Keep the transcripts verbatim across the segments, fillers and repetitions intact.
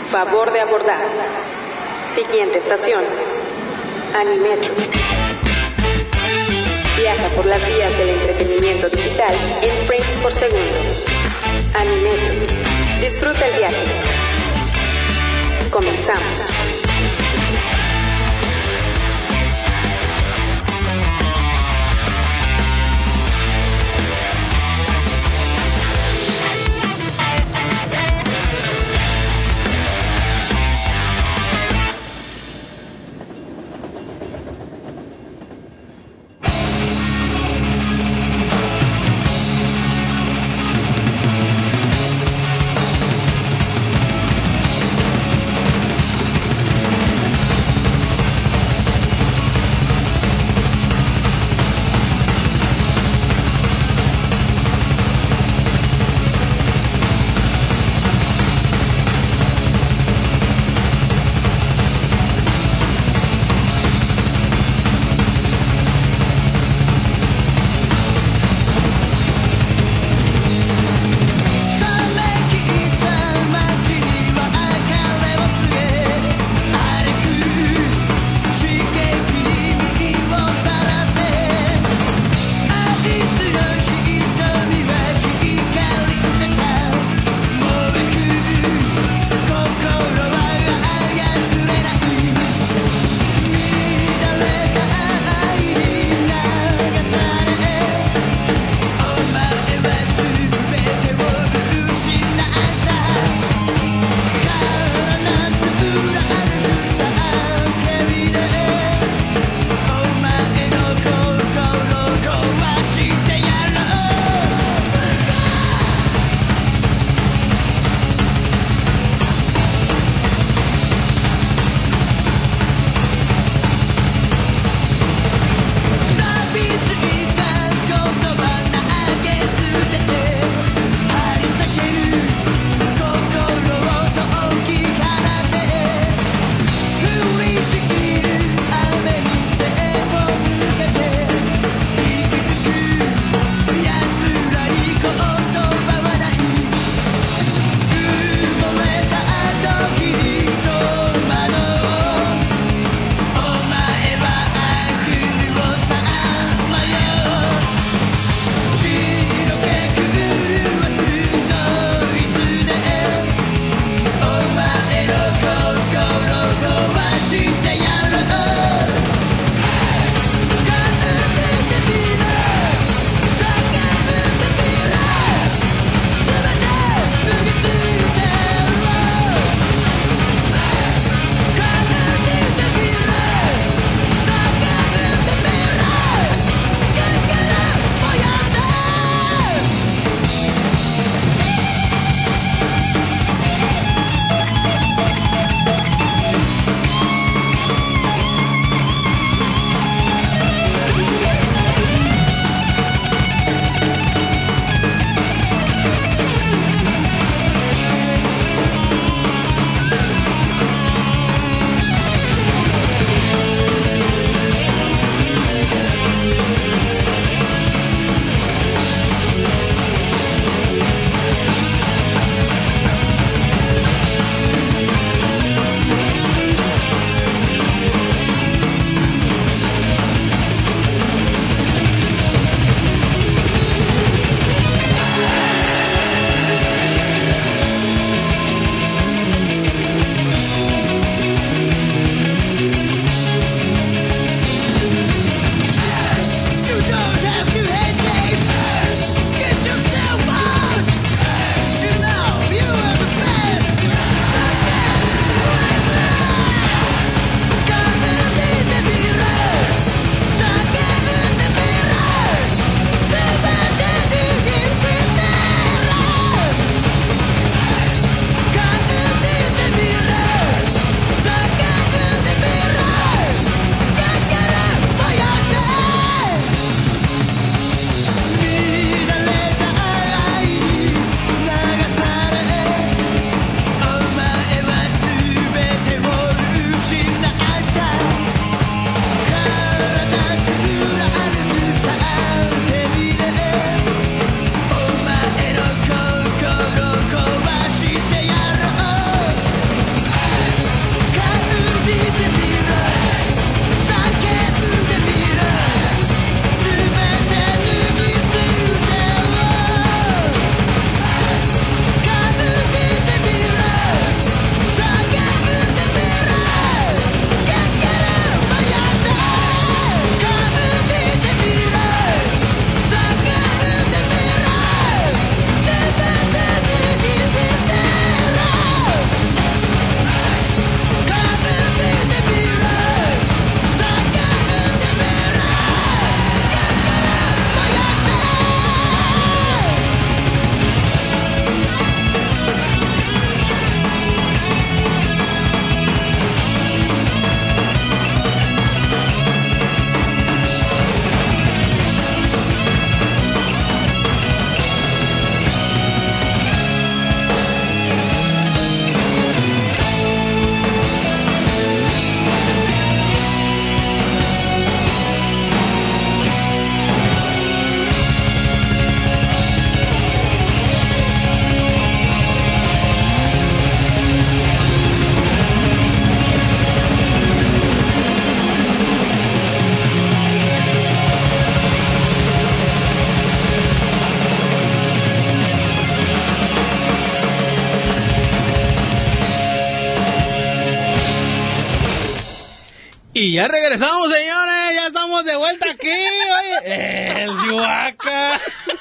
Favor de abordar. Siguiente estación. Animetro. Viaja por las vías del entretenimiento digital en frames por segundo. Animetro. Disfruta el viaje. Comenzamos. Y ya regresamos, señores, ya estamos de vuelta aquí, oye, el Chihuahua.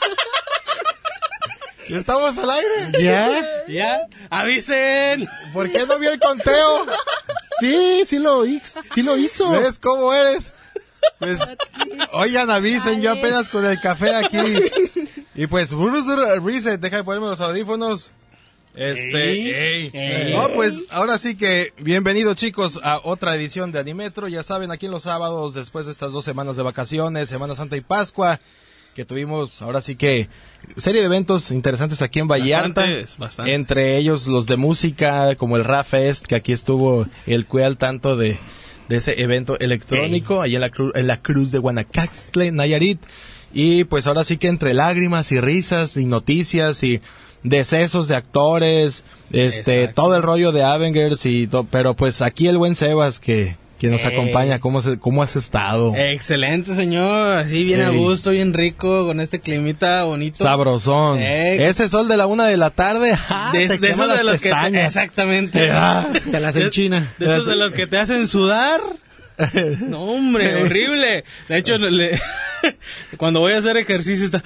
¿Ya estamos al aire? ¿Ya? ¿Ya? ¡Avisen! ¿Por qué no vio el conteo? Sí, sí lo, sí lo hizo. ¿Ves cómo eres? Pues, oigan, avisen, yo apenas con el café aquí. Y pues, Bruce Reset, deja de ponerme los audífonos. Este, Ey, ey. ey. No, pues, ahora sí que, bienvenidos chicos a otra edición de Animetro. Ya saben, aquí en los sábados, después de estas dos semanas de vacaciones, Semana Santa y Pascua, que tuvimos, ahora sí que, serie de eventos interesantes aquí en Vallarta. Bastantes, bastantes. Entre ellos los de música, como el Rap Fest, que aquí estuvo el Cue al tanto de, de ese evento electrónico, ahí en la, cru- en la Cruz de Guanacaxtle, Nayarit. Y pues ahora sí que entre lágrimas y risas y noticias y decesos de actores, este, Exacto. todo el rollo de Avengers y to- pero pues aquí el buen Sebas que, que nos Ey. acompaña, ¿cómo, se, cómo has estado? Excelente, señor, así bien a Ey. gusto, bien rico, con este climita bonito. Sabrosón. Ey. Ese sol de la una de la tarde, ¡ja! De, te de quema esos las de los que te, pestañas. exactamente. Ah. Te las enchina. De esos de los que te hacen sudar. No, hombre, horrible. De hecho, le- cuando voy a hacer ejercicio está...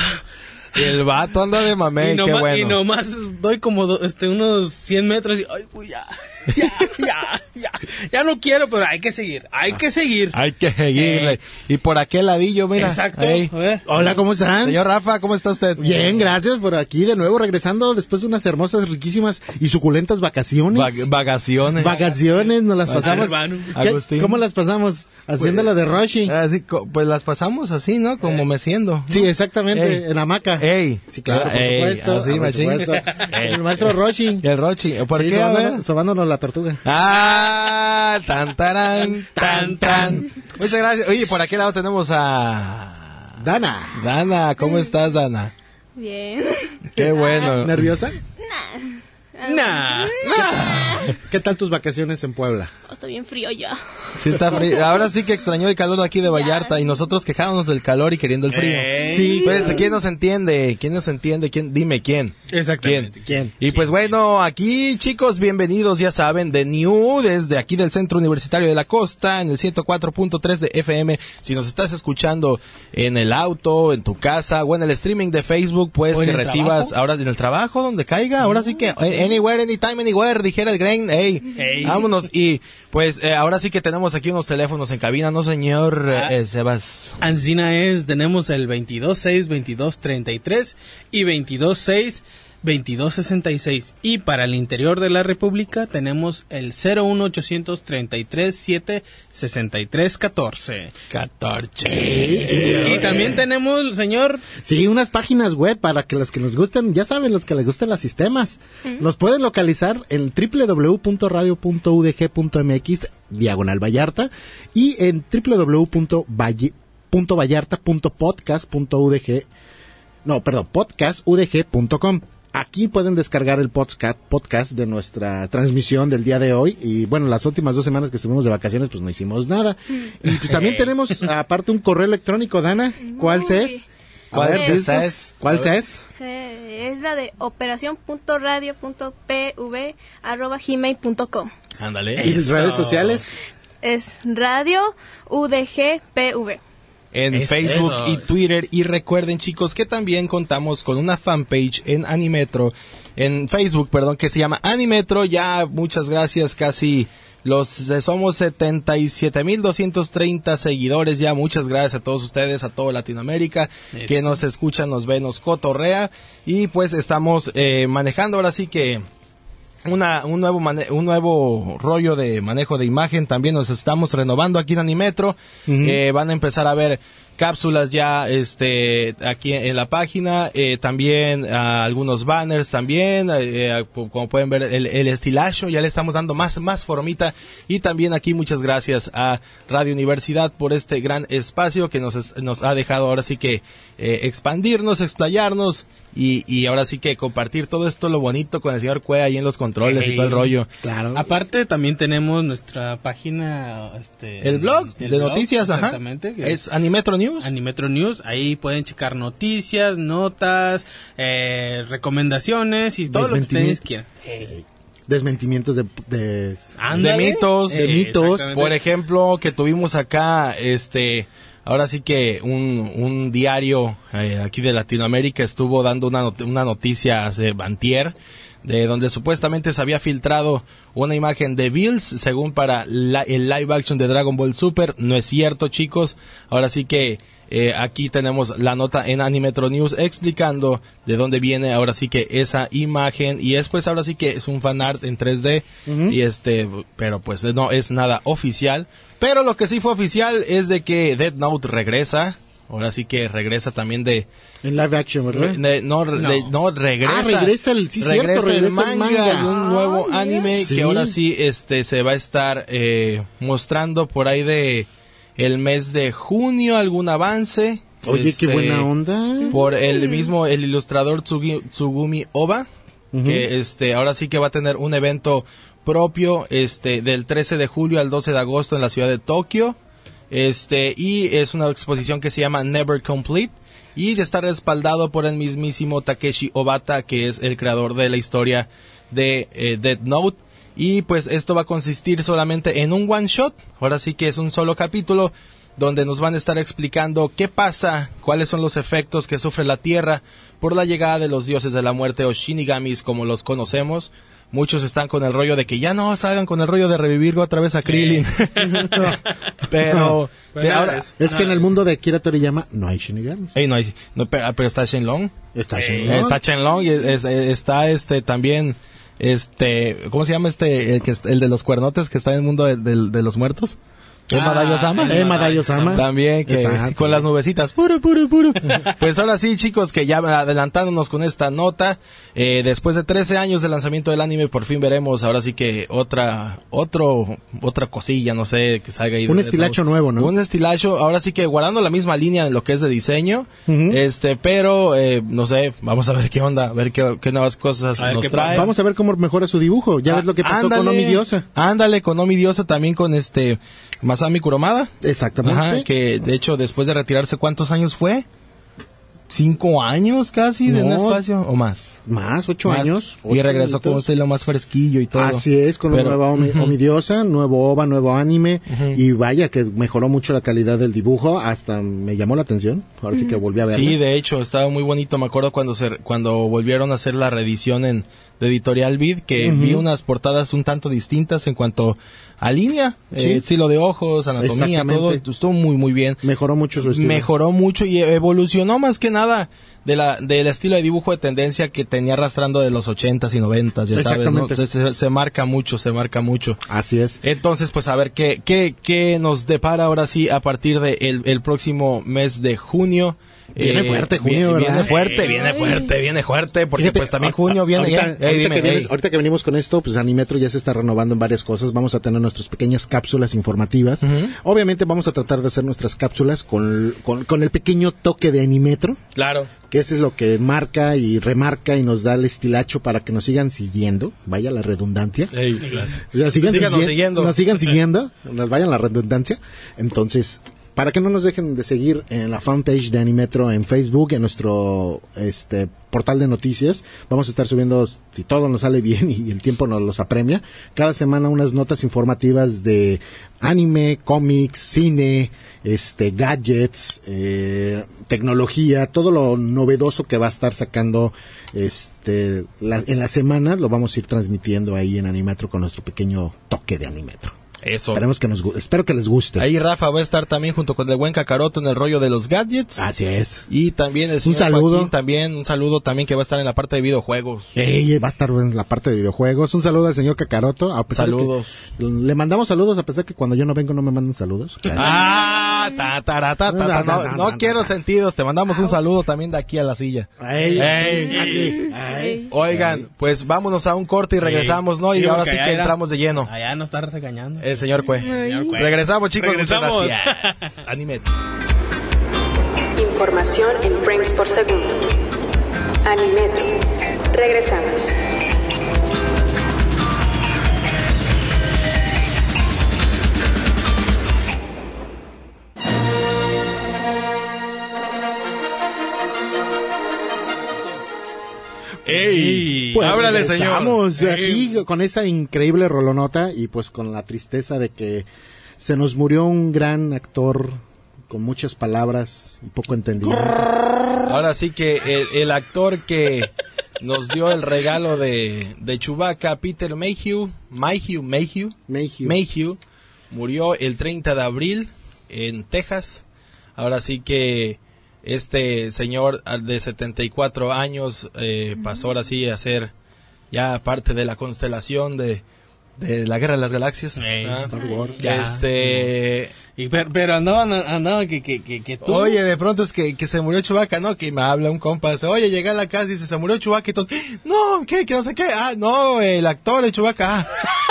El vato anda de mamey, y, qué nomás, bueno. y nomás doy como do- este, unos cien metros y... Ay, pues ya, ya, ya, ya. Ya no quiero, pero hay que seguir, hay que seguir. Hay que seguirle. Ey. Y por aquel ladillo, mira. Exacto. Ey. A ver. Hola, ¿cómo están? Señor Rafa, ¿cómo está usted? Bien, gracias por aquí de nuevo, regresando después de unas hermosas, riquísimas y suculentas vacaciones. Va- vagaciones. Vacaciones, nos las Así pasamos. es, hermano. ¿Qué- Agustín. ¿Cómo las pasamos? Haciéndola de Roshi. Así co- pues las pasamos así, ¿no? Como meciendo. Sí, exactamente, Ey. en hamaca. Ey. Sí, claro, por Ey, supuesto. así, ah, por machín. supuesto. Ey. El maestro Roshi. Y el Rochi. ¿Por Sí, qué? A ver. sobándonos, sobándonos la tortuga. Ah, tan, tarán, tan, tan. Muchas gracias. Oye, por aquel lado tenemos a... Dana. Dana, ¿cómo estás, Dana? Bien. Qué bueno. ¿Nerviosa? Nah. ¿Qué tal tus vacaciones en Puebla? Oh, está bien frío ya. Sí está frío. Ahora sí que extrañó el calor de aquí de Vallarta y nosotros quejándonos del calor y queriendo el frío. Ey. Sí, pues, ¿quién nos entiende? ¿Quién nos entiende? ¿Quién? Dime, ¿quién? Exactamente. ¿Quién? Y pues bueno, aquí chicos, bienvenidos, ya saben, de New, desde aquí del Centro Universitario de la Costa, en el ciento cuatro punto tres de F M. Si nos estás escuchando en el auto, en tu casa o en el streaming de Facebook, pues ¿O en que el recibas trabajo? ahora en el trabajo, donde caiga, ahora sí que eh, anywhere, anytime, anywhere, dijera el Gren, ey, Ey. vámonos. Y pues eh, ahora sí que tenemos aquí unos teléfonos en cabina, ¿no, señor Ah. eh, Sebas? Ancina es, tenemos el veintidós seis, veintidós treinta y tres y veintidós seis, veintidós sesenta y seis. Y para el interior de la República tenemos el cero uno ochocientos treinta y tres siete sesenta y tres catorce. catorce. Y también tenemos, señor, Sí, unas páginas web para que los que les gusten, ya saben, los que les gusten los sistemas. Nos pueden localizar en doble u doble u doble u punto radio punto u d g punto m x diagonal Vallarta y en doble u doble u doble u punto vallarta punto podcast punto u d g no, perdón, podcast u d g punto com. Aquí pueden descargar el podcast, podcast de nuestra transmisión del día de hoy. Y bueno, las últimas dos semanas que estuvimos de vacaciones, pues no hicimos nada. Y pues también tenemos, aparte, un correo electrónico, Dana. ¿Cuál Muy. es? A ¿Cuál ver, es? ¿listos? es? ¿Cuál A ver. es? Eh, es la de operación punto radio punto p v arroba gmail punto com. Ándale. ¿Y Eso. redes sociales? Es radio U D G P V. En Es Facebook eso. y Twitter. Y recuerden, chicos, que también contamos con una fanpage en Animetro, en Facebook, perdón, que se llama Animetro. Ya, muchas gracias, casi los eh, somos setenta y siete mil doscientos treinta seguidores ya. Muchas gracias a todos ustedes, a toda Latinoamérica, Eso. que nos escuchan, nos ve, nos cotorrea. Y pues estamos eh, manejando ahora sí que una un nuevo mane- un nuevo rollo de manejo de imagen. También nos estamos renovando aquí en Animetro. Eh, van a empezar a ver cápsulas ya este aquí en la página, eh, también ah, algunos banners también, eh, eh, como pueden ver el, el estilacho ya le estamos dando más más formita. Y también aquí muchas gracias a Radio Universidad por este gran espacio que nos es- nos ha dejado ahora sí que eh, expandirnos, explayarnos y, y ahora sí que compartir todo esto lo bonito con el señor Cue ahí en los controles y todo el rollo. Claro. aparte también tenemos nuestra página, este, El blog el de blog, noticias, ajá. exactamente, que Es Animetro News. Animetro News, ahí pueden checar noticias, notas, eh, recomendaciones y todo lo que ustedes Desmentimiento. quieran. desmentimientos de, de, de Ándale. mitos, de Eh, mitos. exactamente. por ejemplo, que tuvimos acá, este, ahora sí que un, un diario eh, aquí de Latinoamérica estuvo dando una, not- una noticia hace antier, de donde supuestamente se había filtrado una imagen de Bills, según para la- el live action de Dragon Ball Super. No es cierto, chicos. Ahora sí que eh, aquí tenemos la nota en Animetro News explicando de dónde viene ahora sí que esa imagen, y es pues ahora sí que es un fanart en tres D, y este, pero pues no es nada oficial. Pero lo que sí fue oficial es de que Death Note regresa. Ahora sí que regresa también de... En live action, ¿verdad? de- no, No. de- no, regresa. Ah, regresa el- sí, cierto, regresa el regresa el manga, manga. y un nuevo Ah, anime sí. que ahora sí este se va a estar eh, mostrando por ahí de el mes de junio algún avance. Oye, Este, qué buena onda. Por el mismo, el ilustrador Tsugi- Tsugumi Oba, Ujú. que este ahora sí que va a tener un evento propio este del trece de julio al doce de agosto en la ciudad de Tokio. Este, y es una exposición que se llama Never Complete, y está respaldado por el mismísimo Takeshi Obata, que es el creador de la historia de eh, Death Note. Y pues esto va a consistir solamente en un one shot. Ahora sí que es un solo capítulo donde nos van a estar explicando qué pasa, cuáles son los efectos que sufre la Tierra por la llegada de los dioses de la muerte, o Shinigamis como los conocemos. Muchos están con el rollo de que ya no salgan con el rollo de revivir otra vez a Krillin. Pero Bueno, de ahora, es- Es que en el mundo de Akira Toriyama no hay Shinigamis. Ey, no, hay- no, pero, pero está Shenlong. Está Eh, Shenlong. Está Shenlong y es- es- está este también este, ¿cómo se llama este el que el de los cuernotes que está en el mundo de, de- de los muertos? Emma Ah, Dayo-sama. Emma Emma Dayo-sama. También que Está, con sí. las nubecitas, puro, puro, puro. Pues ahora sí, chicos, que ya adelantándonos con esta nota, eh, después de trece años de lanzamiento del anime, por fin veremos ahora sí que otra, otro, otra cosilla, no sé, que salga ahí. Un de- estilacho nuevo, ¿no? Un estilacho, ahora sí que guardando la misma línea en lo que es de diseño, Ujú. este, pero, eh, no sé, vamos a ver qué onda, a ver qué, qué nuevas cosas A ver nos qué trae. pasa. Vamos a ver cómo mejora su dibujo. Ya ves lo que pasó con Omi Diosa. Ándale, con Omi Diosa, también con este Masami Kuromada. Exactamente. Ajá, que de hecho después de retirarse, ¿cuántos años fue? ¿Cinco años casi de un No. espacio o más? Más, ocho Más. años. Y ocho regresó con un añitos. estilo más fresquillo y todo. Así es, con Pero- una nueva Omi, Omi Diosa, nuevo O V A, nuevo anime. Y vaya que mejoró mucho la calidad del dibujo. Hasta me llamó la atención. Ahora sí que volví a verlo. Sí, de hecho, estaba muy bonito. Me acuerdo cuando se, cuando volvieron a hacer la reedición en de Editorial Vid, que Ujú. vi unas portadas un tanto distintas en cuanto a línea, Sí. eh, estilo de ojos, anatomía, Exactamente. todo. Estuvo muy, muy bien. Mejoró mucho su estilo. Mejoró mucho y evolucionó más que nada de la del estilo de dibujo de tendencia que tenía arrastrando de los ochentas y noventas, ya sabes, ¿no? Exactamente. Se, se- se marca mucho, se marca mucho. Así es. Entonces, pues a ver qué, qué, qué nos depara ahora sí a partir del de el, el próximo mes de junio. Viene fuerte junio, viene, ¿verdad? Viene fuerte, viene Ay. fuerte, viene fuerte, porque Fíjate, pues también a- junio viene ahorita, ya. ahorita Ey, dime, que vienes- ey. ahorita que venimos con esto, pues Animetro ya se está renovando en varias cosas. Vamos a tener nuestras pequeñas cápsulas informativas. Ujú. Obviamente vamos a tratar de hacer nuestras cápsulas con, con, con el pequeño toque de Animetro, Claro. que eso es lo que marca y remarca y nos da el estilacho para que nos sigan siguiendo. Vaya la redundancia. Ey, O sea, sigan Síganos sigui- siguiendo. Nos sigan siguiendo, nos vayan la redundancia. Entonces, para que no nos dejen de seguir en la fanpage de Animetro en Facebook, en nuestro este portal de noticias, vamos a estar subiendo, si todo nos sale bien y el tiempo nos los apremia, cada semana unas notas informativas de anime, cómics, cine, este gadgets, eh, tecnología, todo lo novedoso que va a estar sacando este la- en la semana lo vamos a ir transmitiendo ahí en Animetro con nuestro pequeño toque de Animetro. Eso. Esperemos que nos gu- espero que les guste. Ahí Rafa va a estar también junto con el buen Kakaroto en el rollo de los gadgets. Así es. Y también el señor saludo. Joaquín también, un saludo también que va a estar en la parte de videojuegos. Ey, va a estar en la parte de videojuegos. Un saludo al señor Kakaroto. A pesar de que- Saludos. le mandamos saludos a pesar que cuando yo no vengo no me mandan saludos. Ah, ta, ta, ta, ta, ta, No, no, no, no, no no, quiero no. sentidos, te mandamos un saludo también de aquí a la silla. Ey, Ey. aquí. Ey. Oigan, pues vámonos a un corte y regresamos, ¿no? Y Sí, ahora porque sí allá que era- entramos de lleno. Allá nos está regañando. El señor Cue. Ay. Señor Cue. Regresamos, chicos. Regresamos. Muchas gracias. Anime. Información en frames por segundo. Animetro. Regresamos. ¡Ey! Pues ¡Ábrale, señor! Estamos Ey. aquí con esa increíble rolonota y pues con la tristeza de que se nos murió un gran actor con muchas palabras y poco entendimiento. Ahora sí que el, el actor que nos dio el regalo de, de Chewbacca, Peter Mayhew, Mayhew, Mayhew, Mayhew. Mayhew, murió el treinta de abril en Texas. Ahora sí que este señor de setenta y cuatro años eh, pasó ahora sí a ser ya parte de la constelación de, de la Guerra de las Galaxias. Ey, ¿Ah? Star Wars. Ya. Este... Y pero, pero andaban, andaban que, que, que, que tú... Oye, de pronto es que, que se murió Chewbacca, ¿no? Que me habla un compa, dice, oye, llegué a la casa y dice, se murió Chewbacca y todo, no, ¿qué? ¿Qué no sé qué? Ah, no, el actor de Chewbacca.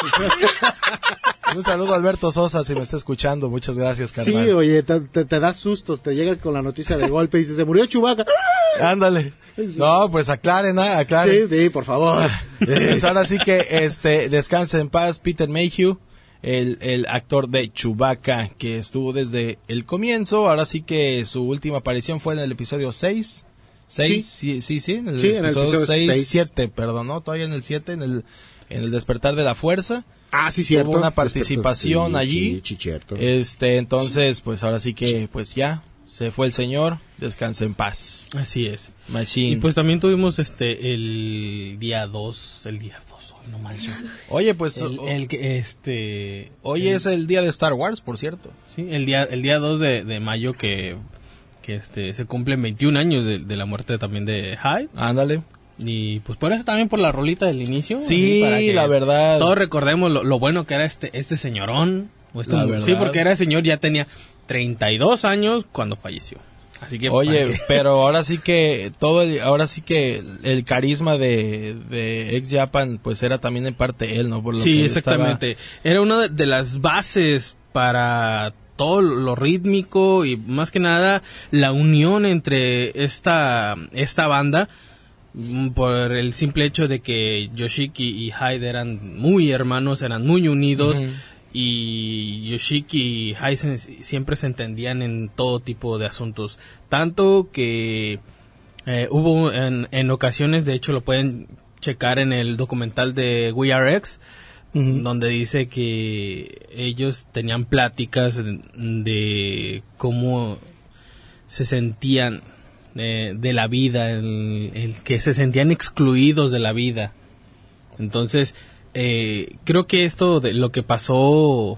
Ah. Un saludo a Alberto Sosa, si me está escuchando, muchas gracias, carnal. Sí, oye, te, te, te da sustos, te llega con la noticia de golpe y dice, se murió Chewbacca. Ándale. No, pues aclaren, ¿ah? aclaren. Sí, sí, por favor. Pues ahora sí que, este, descanse en paz, Peter Mayhew. El, el actor de Chewbacca, que estuvo desde el comienzo. Ahora sí que su última aparición fue en el episodio seis. seis, sí, sí, sí, en el Sí, en el episodio episodio seis, seis. siete, perdón, ¿no? Todavía en el siete, en el, en el despertar de la fuerza. Ah, sí, cierto. Hubo una participación Sí, allí. Sí, sí, cierto. Este, entonces, pues ahora sí que, pues ya, se fue el señor, descanse en paz. Así es. Machine. Y pues también tuvimos este el día dos, el día dos, hoy no manches. Oye, pues, El, o- el que este hoy el- es el día de Star Wars, por cierto. sí, el día el día dos de, de mayo que que este se cumplen veintiún años de, de la muerte también de Hyde. Ándale. Y pues por eso también por la rolita del inicio. Sí, así, para que la verdad. Todos recordemos lo, lo bueno que era este este señorón. O este La mu- verdad. sí, porque era señor, ya tenía treinta y dos años cuando falleció. Así que Oye, para que- pero ahora sí que todo, el- ahora sí que el carisma de, de Ex Japan, pues era también en parte él, ¿no? Por lo que sí, él exactamente. Era una de, de las bases para todo lo rítmico y más que nada la unión entre esta esta banda, mm, por el simple hecho de que Yoshiki y Hyde eran muy hermanos, eran muy unidos. Ujú. Y Yoshiki y Hyde se- siempre se entendían en todo tipo de asuntos. Tanto que eh, hubo en, en ocasiones, de hecho lo pueden checar en el documental de We Are X, donde dice que ellos tenían pláticas de, de cómo se sentían eh, de la vida, el, el que se sentían excluidos de la vida. Entonces, eh, creo que esto de lo que pasó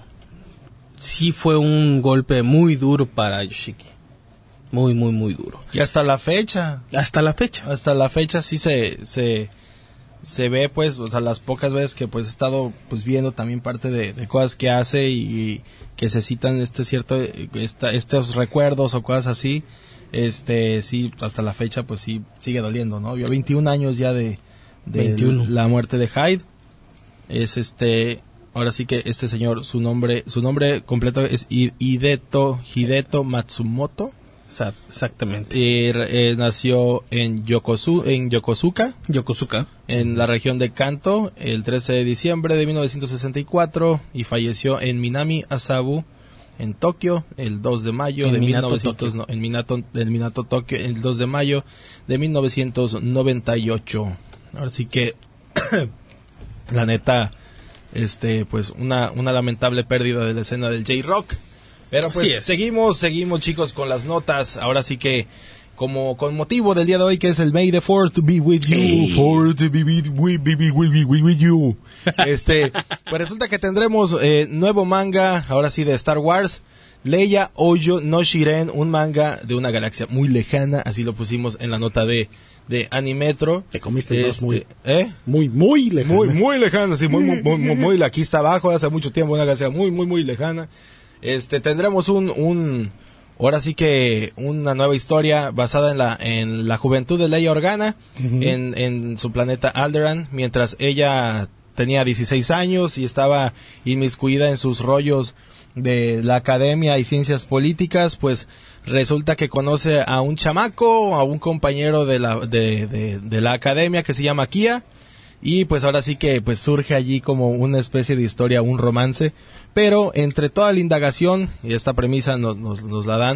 sí fue un golpe muy duro para Yoshiki. Muy, muy, muy duro. Y hasta la fecha, Hasta la fecha. hasta la fecha sí se, se, se ve, pues, o sea, las pocas veces que pues he estado pues viendo también parte de, de cosas que hace y que se citan este cierto, esta, estos recuerdos o cosas así, este, sí, hasta la fecha pues sí sigue doliendo, ¿no? Vio veintiún años ya de, de veintiuno. la muerte de Hyde. Es este, ahora sí que este señor, su nombre, su nombre completo es Hi- Hideto, Hideto Matsumoto. Sa- Exactamente. Eh, eh, nació en Yokosu, en Yokosuka, Yokosuka. en la región de Kanto, el trece de diciembre de mil novecientos sesenta y cuatro y falleció en Minami Asabu, en Tokio, el dos de mayo En de Minato, mil novecientos, Tokio. no, en Minato, del Minato Tokio, el dos de mayo de mil novecientos noventa y ocho. Ahora sí que la neta, este, pues una, una lamentable pérdida de la escena del J-Rock. Pero Así pues es. seguimos, seguimos chicos con las notas. Ahora sí que, como con motivo del día de hoy, que es el May the fourth be with you. Hey. fourth be with, be, be, be, be, be with you. Este, pues resulta que tendremos eh, nuevo manga, ahora sí de Star Wars. Leia Oyo no Shiren, un manga de una galaxia muy lejana, así lo pusimos en la nota de, de Animetro. Te comiste dos Este, muy, ¿eh? muy, muy lejano. Muy, muy lejana, sí, muy, muy, muy, muy, muy- aquí está abajo, hace mucho tiempo, una galaxia muy, muy, muy lejana. Este, tendremos un, un, ahora sí que una nueva historia basada en la, en la juventud de Leia Organa, en, en su planeta Alderaan, mientras ella tenía dieciséis años y estaba inmiscuida en sus rollos de la academia y ciencias políticas, pues resulta que conoce a un chamaco, a un compañero de la, de, de, de la academia que se llama Kia, y pues ahora sí que pues surge allí como una especie de historia, un romance, pero entre toda la indagación, y esta premisa nos, nos, nos la dan,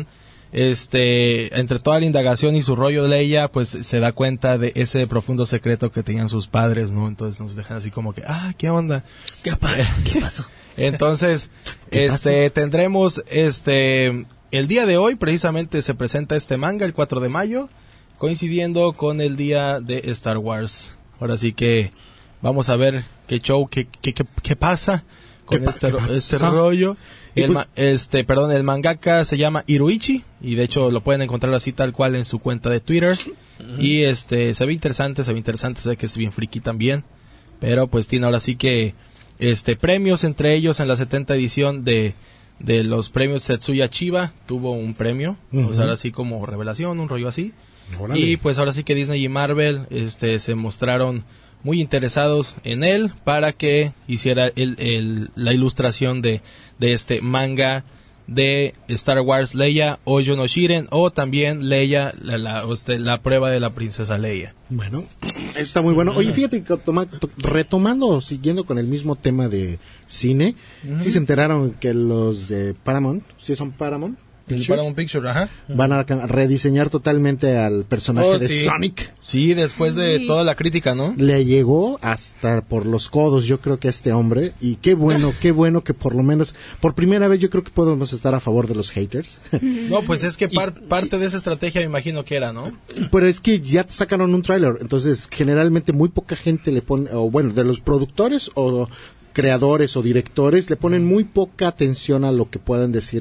este, entre toda la indagación y su rollo de Leia, pues se da cuenta de ese profundo secreto que tenían sus padres, ¿no? Entonces nos dejan así como que, ah, ¿qué onda? ¿Qué pasó? ¿Qué pasó? Entonces, este, tendremos, este, el día de hoy precisamente se presenta este manga, el cuatro de mayo, coincidiendo con el día de Star Wars. Ahora sí que vamos a ver qué show, qué, qué, qué, qué pasa con ¿Qué este, pasa? este rollo. El, pues, ma- este, perdón, el mangaka se llama Hiroichi y de hecho lo pueden encontrar así tal cual en su cuenta de Twitter. Uh-huh. Y este, se ve interesante, se ve interesante, se ve que es bien friki también. Pero pues tiene ahora sí que este premios, entre ellos en la setenta edición de, de los premios Tetsuya Chiba, tuvo un premio, uh-huh. O sea, ahora sí como revelación, un rollo así. Órale. Y pues ahora sí que Disney y Marvel este, se mostraron muy interesados en él para que hiciera el, el, la ilustración de, de este manga de Star Wars Leia o Ojo no Shiren, o también Leia, la, la, este, la prueba de la princesa Leia. Bueno, eso está muy bueno. Oye, fíjate que toma, to, retomando, siguiendo con el mismo tema de cine, uh-huh. Sí se enteraron que los de Paramount, ¿sí son Paramount? Picture. Paramount Picture, ajá. Van a rediseñar totalmente al personaje oh, de sí. Sonic. Sí, después de sí. toda la crítica, ¿no? Le llegó hasta por los codos, yo creo que a este hombre. Y qué bueno, qué bueno que por lo menos, por primera vez yo creo que podemos estar a favor de los haters. No, pues es que par, parte de esa estrategia me imagino que era, ¿no? Pero es que ya sacaron un tráiler, entonces generalmente muy poca gente le pone, o bueno, de los productores o creadores o directores le ponen muy poca atención a lo que puedan decir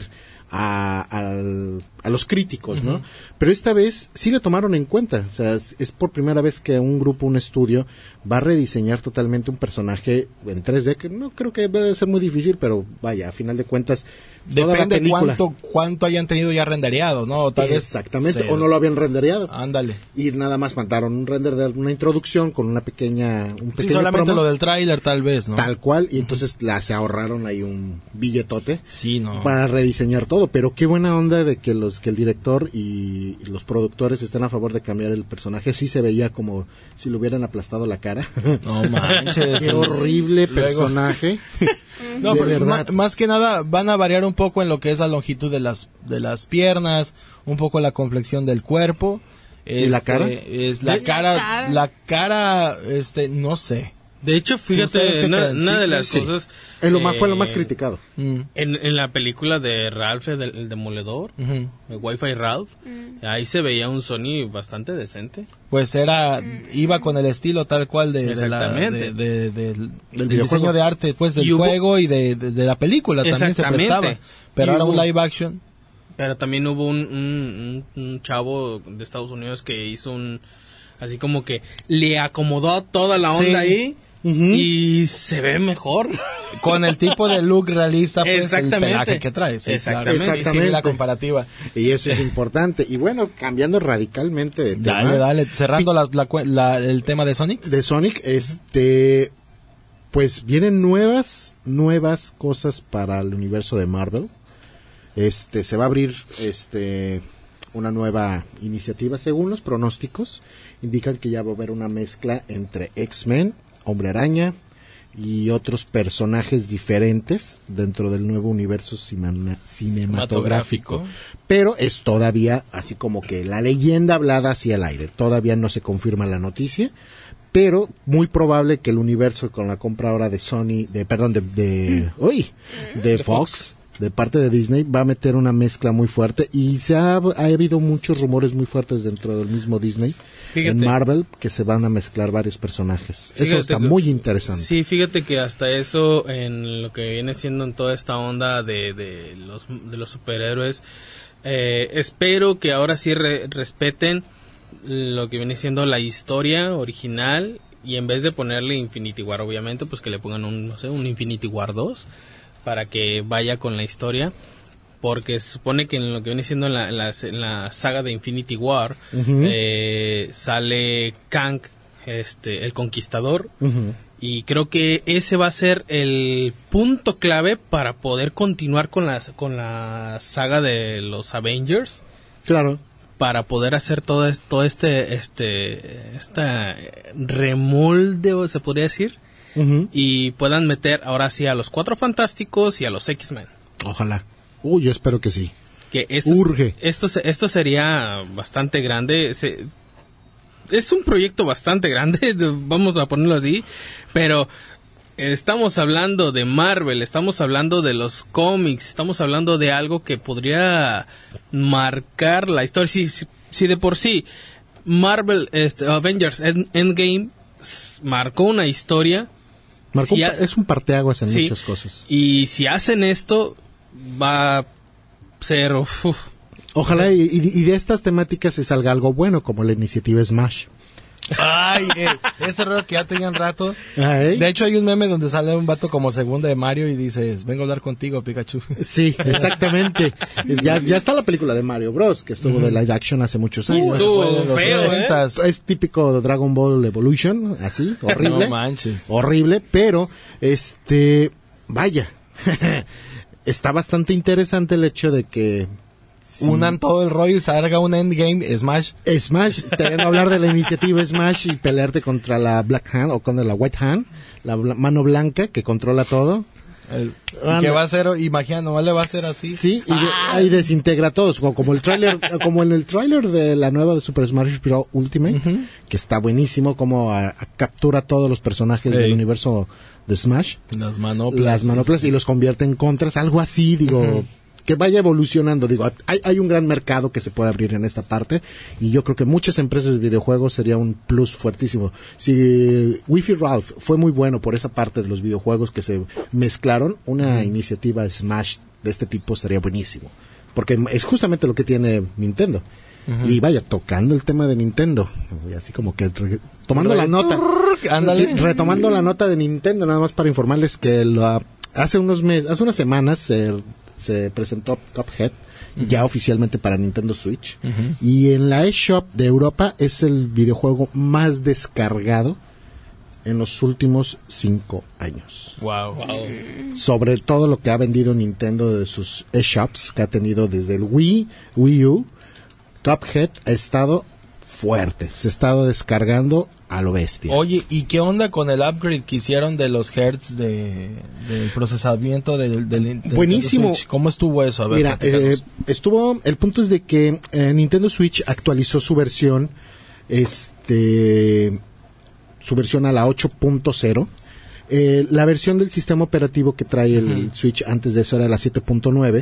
A, a, a los críticos, ¿no? Uh-huh. Pero esta vez sí le tomaron en cuenta, o sea, es, es por primera vez que un grupo, un estudio va a rediseñar totalmente un personaje en tres D, que no creo que debe ser muy difícil, pero vaya, a final de cuentas toda depende la película, cuánto cuánto hayan tenido ya rendereado, ¿no? Tal exactamente, vez se... o no lo habían rendereado. Ándale. Y nada más mandaron un render de una introducción con una pequeña un pequeño sí, solamente promo, lo del tráiler tal vez, ¿no? Tal cual, y entonces uh-huh. la, se ahorraron ahí un billetote sí, no. para rediseñar todo, pero qué buena onda de que los que el director y los productores estén a favor de cambiar el personaje. Sí se veía como si le hubieran aplastado la cara. No manches. Qué horrible personaje. No, de pero verdad. Más, más que nada van a variar un poco en lo que es la longitud de las de las piernas, un poco la complexión del cuerpo. ¿Y este, la cara? Es la cara, la cara, la cara, este, no sé. De hecho, fíjate, una, una sí, de las sí. cosas... Es lo eh, más, fue lo más criticado. Mm. En, en la película de Ralph, el, el Demoledor, uh-huh. el Wi-Fi Ralph, mm. ahí se veía un Sony bastante decente. Pues era, mm. iba con el estilo tal cual de, exactamente. de, la, de, de, de del, del diseño de arte, pues, del y hubo, juego y de, de, de la película también se prestaba. Pero y ahora hubo, un live action. Pero también hubo un, un, un, un chavo de Estados Unidos que hizo un... Así como que le acomodó toda la onda sí. ahí. Uh-huh. Y se ve mejor con el tipo de look realista, pues, exactamente. El pelaje que trae, sí, exactamente, claro. Exactamente. Sí, la comparativa y eso es importante. Y bueno, cambiando radicalmente de tema, dale, dale, cerrando la, la, la, el tema de Sonic, de Sonic, este, pues vienen nuevas, nuevas cosas para el universo de Marvel. Este, se va a abrir, este, una nueva iniciativa según los pronósticos indican que ya va a haber una mezcla entre X-Men, Hombre Araña y otros personajes diferentes dentro del nuevo universo cima- cinematográfico. Pero es todavía así como que la leyenda hablada hacia el aire. Todavía no se confirma la noticia, pero muy probable que el universo con la compra ahora de Sony, de perdón, de de, mm. uy, de, de Fox, Fox, de parte de Disney, va a meter una mezcla muy fuerte y se ha, ha habido muchos rumores muy fuertes dentro del mismo Disney. Fíjate, en Marvel, que se van a mezclar varios personajes. Eso está que, muy interesante. Sí, fíjate que hasta eso, en lo que viene siendo en toda esta onda de, de, los, de los superhéroes, eh, espero que ahora sí re, respeten lo que viene siendo la historia original y en vez de ponerle Infinity War, obviamente, pues que le pongan un, no sé, un Infinity War dos para que vaya con la historia. Porque se supone que en lo que viene siendo en la, en la, en la saga de Infinity War, uh-huh. eh, sale Kang, este, el Conquistador, uh-huh. y creo que ese va a ser el punto clave para poder continuar con la, con la saga de los Avengers. Claro. Para poder hacer todo, todo este, este, esta remolde, se podría decir, uh-huh. y puedan meter ahora sí a los Cuatro Fantásticos y a los X-Men. Ojalá. Uy, yo espero que sí. que esto, Urge. Esto, esto sería bastante grande. Se, es un proyecto bastante grande, vamos a ponerlo así, pero estamos hablando de Marvel, estamos hablando de los cómics, estamos hablando de algo que podría marcar la historia. Si, si, si de por sí Marvel, este, Avengers Endgame marcó una historia, Marcó si un ha, pa- es un parteaguas en sí, muchas cosas. Y si hacen esto, va a ser... Uf, uf. Ojalá y, y- y de estas temáticas se salga algo bueno, como la iniciativa Smash. Ay, eh, ese error que ya tenían rato. Ay. De hecho, hay un meme donde sale un vato como segunda de Mario y dices, vengo a hablar contigo, Pikachu. Sí, exactamente. ya, ya está la película de Mario Bros, que estuvo de live action hace muchos años. Estuvo Fue de los feo, ¿eh? ochentas. Es típico de Dragon Ball Evolution, así, horrible. No manches. Horrible, pero, este, vaya, está bastante interesante el hecho de que sí, Unan todo el rollo y salga un endgame Smash. Smash, te van a hablar de la iniciativa Smash y pelearte contra la Black Hand o contra la White Hand, la bla- mano blanca que controla todo. El, y Anda. que va a ser, imagina, nomás le va a hacer así. Sí, y, de- ahí desintegra a todos, como, como el tráiler, como en el tráiler de la nueva de Super Smash Bros. Ultimate, que está buenísimo, como a- a captura a todos los personajes Ey. del universo de Smash, Las manoplas. las manoplas y los convierte en contras, algo así, digo, que vaya evolucionando, digo, hay, hay un gran mercado que se puede abrir en esta parte, y yo creo que muchas empresas de videojuegos sería un plus fuertísimo. Si Wi-Fi Ralph fue muy bueno por esa parte de los videojuegos que se mezclaron, una iniciativa Smash de este tipo sería buenísimo, porque es justamente lo que tiene Nintendo. Y vaya, tocando el tema de Nintendo, y así como que re- tomando la nota, Ándale. sí, retomando la nota de Nintendo, nada más para informarles que lo- hace unos meses, hace unas semanas se, se presentó Cuphead, ya oficialmente para Nintendo Switch, y en la eShop de Europa es el videojuego más descargado en los últimos cinco años. Wow. Sobre todo lo que ha vendido Nintendo de sus eShops, que ha tenido desde el Wii, Wii U, Cuphead ha estado fuerte, se ha estado descargando a lo bestia. Oye, ¿y qué onda con el upgrade que hicieron de los hertz de, del procesamiento del, del, del Buenísimo. Nintendo Switch? ¿Cómo estuvo eso? A ver, Mira, platícanos. eh, estuvo, el punto es de que eh, Nintendo Switch actualizó su versión, este, su versión a la ocho punto cero. Eh, la versión del sistema operativo que trae el Switch antes de eso era la siete punto nueve.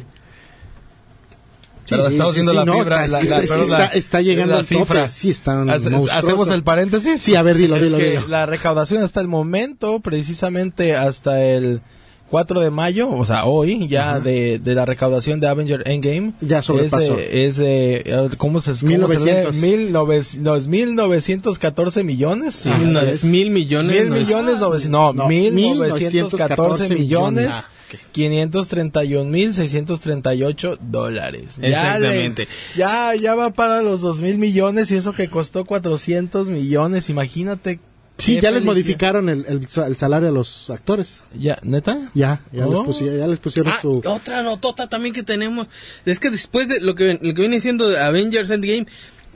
Pero estamos viendo la no, fibra, está, la- está- la- está- perdón, está- la- está llegando la al tope. cifra. Sí, están Hace- monstruosos. ¿Hacemos el paréntesis? Sí, a ver, dilo, Es dilo, que dilo. la recaudación hasta el momento, precisamente hasta el cuatro de mayo, o sea, hoy, ya de, de la recaudación de Avenger Endgame. Ya sobrepasó. Es de, es de eh, ¿cómo se, cómo mil se lee? novecientos. Mil nove- los mil novecientos catorce millones. Sí, Así no, es. es mil millones. Mil no es- millones, noveci- no, No, mil mil novecientos novecientos catorce catorce millones, millones. Ah, ok. quinientos treinta y un mil seiscientos treinta y ocho dólares. Ya Exactamente. le- Ya, ya va para los dos mil millones y eso que costó cuatrocientos millones, imagínate. Sí, qué ya les felicidad. modificaron el, el, el salario a los actores. Ya, ¿neta? Ya, ya, Oh. les, pusi- ya les pusieron Ah, su... otra notota también que tenemos. Es que después de lo que, lo que viene siendo Avengers Endgame,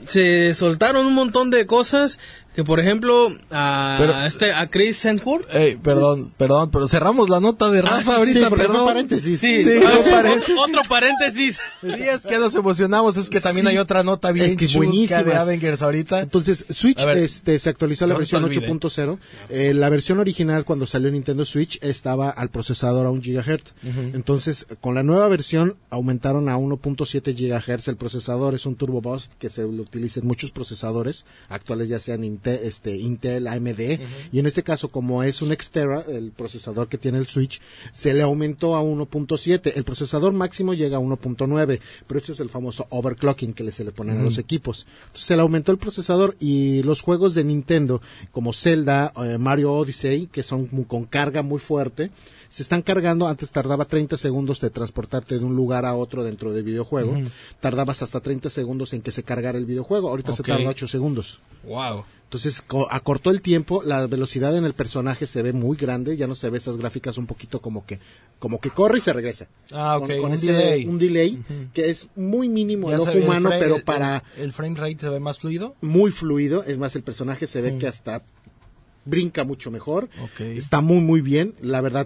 se soltaron un montón de cosas que, por ejemplo, a, Pero- a este a Chris Hemsworth. Ey, perdón, perdón, pero cerramos la nota de Rafa Ah, sí, ahorita, sí, porque perdón. fue paréntesis. Sí, Sí, ah, fue sí, paréntesis. otro paréntesis. Sí, es que nos emocionamos, es que también Sí. hay otra nota bien Es que chusca buenísimas. de Avengers ahorita. Entonces, Switch A ver, este, se actualizó a la no se versión te olvide. ocho punto cero. Eh, la versión original, cuando salió Nintendo Switch, estaba al procesador a un gigahertz. Entonces, con la nueva versión, aumentaron a uno punto siete gigahertz el procesador. Es un Turbo Boost que se lo utiliza en muchos procesadores actuales, ya sean Intel, este, Intel A M D. Y en este caso, como es un Xterra, el procesador que tiene el Switch, se le aumentó a uno punto siete. El procesador máximo llega a uno punto nueve, pero eso es el famoso overclocking que le se le ponen a los equipos. Entonces, se le aumentó el procesador y los juegos de Nintendo, como Zelda, eh, Mario Odyssey, que son mu- con carga muy fuerte, se están cargando. Antes tardaba treinta segundos de transportarte de un lugar a otro dentro del videojuego. Tardabas hasta treinta segundos en que se cargara el videojuego. Ahorita se Ok. tarda ocho segundos. Wow. Entonces co- acortó el tiempo, la velocidad en el personaje se ve muy grande, ya no se ve esas gráficas un poquito como que como que corre y se regresa. Ah, ok, Con, con un ese- delay. un delay que es muy mínimo Ya al se ojo ve el humano, frame- pero el- para el, el frame rate se ve más fluido. muy fluido. Es más, el personaje se ve que hasta brinca mucho mejor. Ok. Está muy muy bien, la verdad.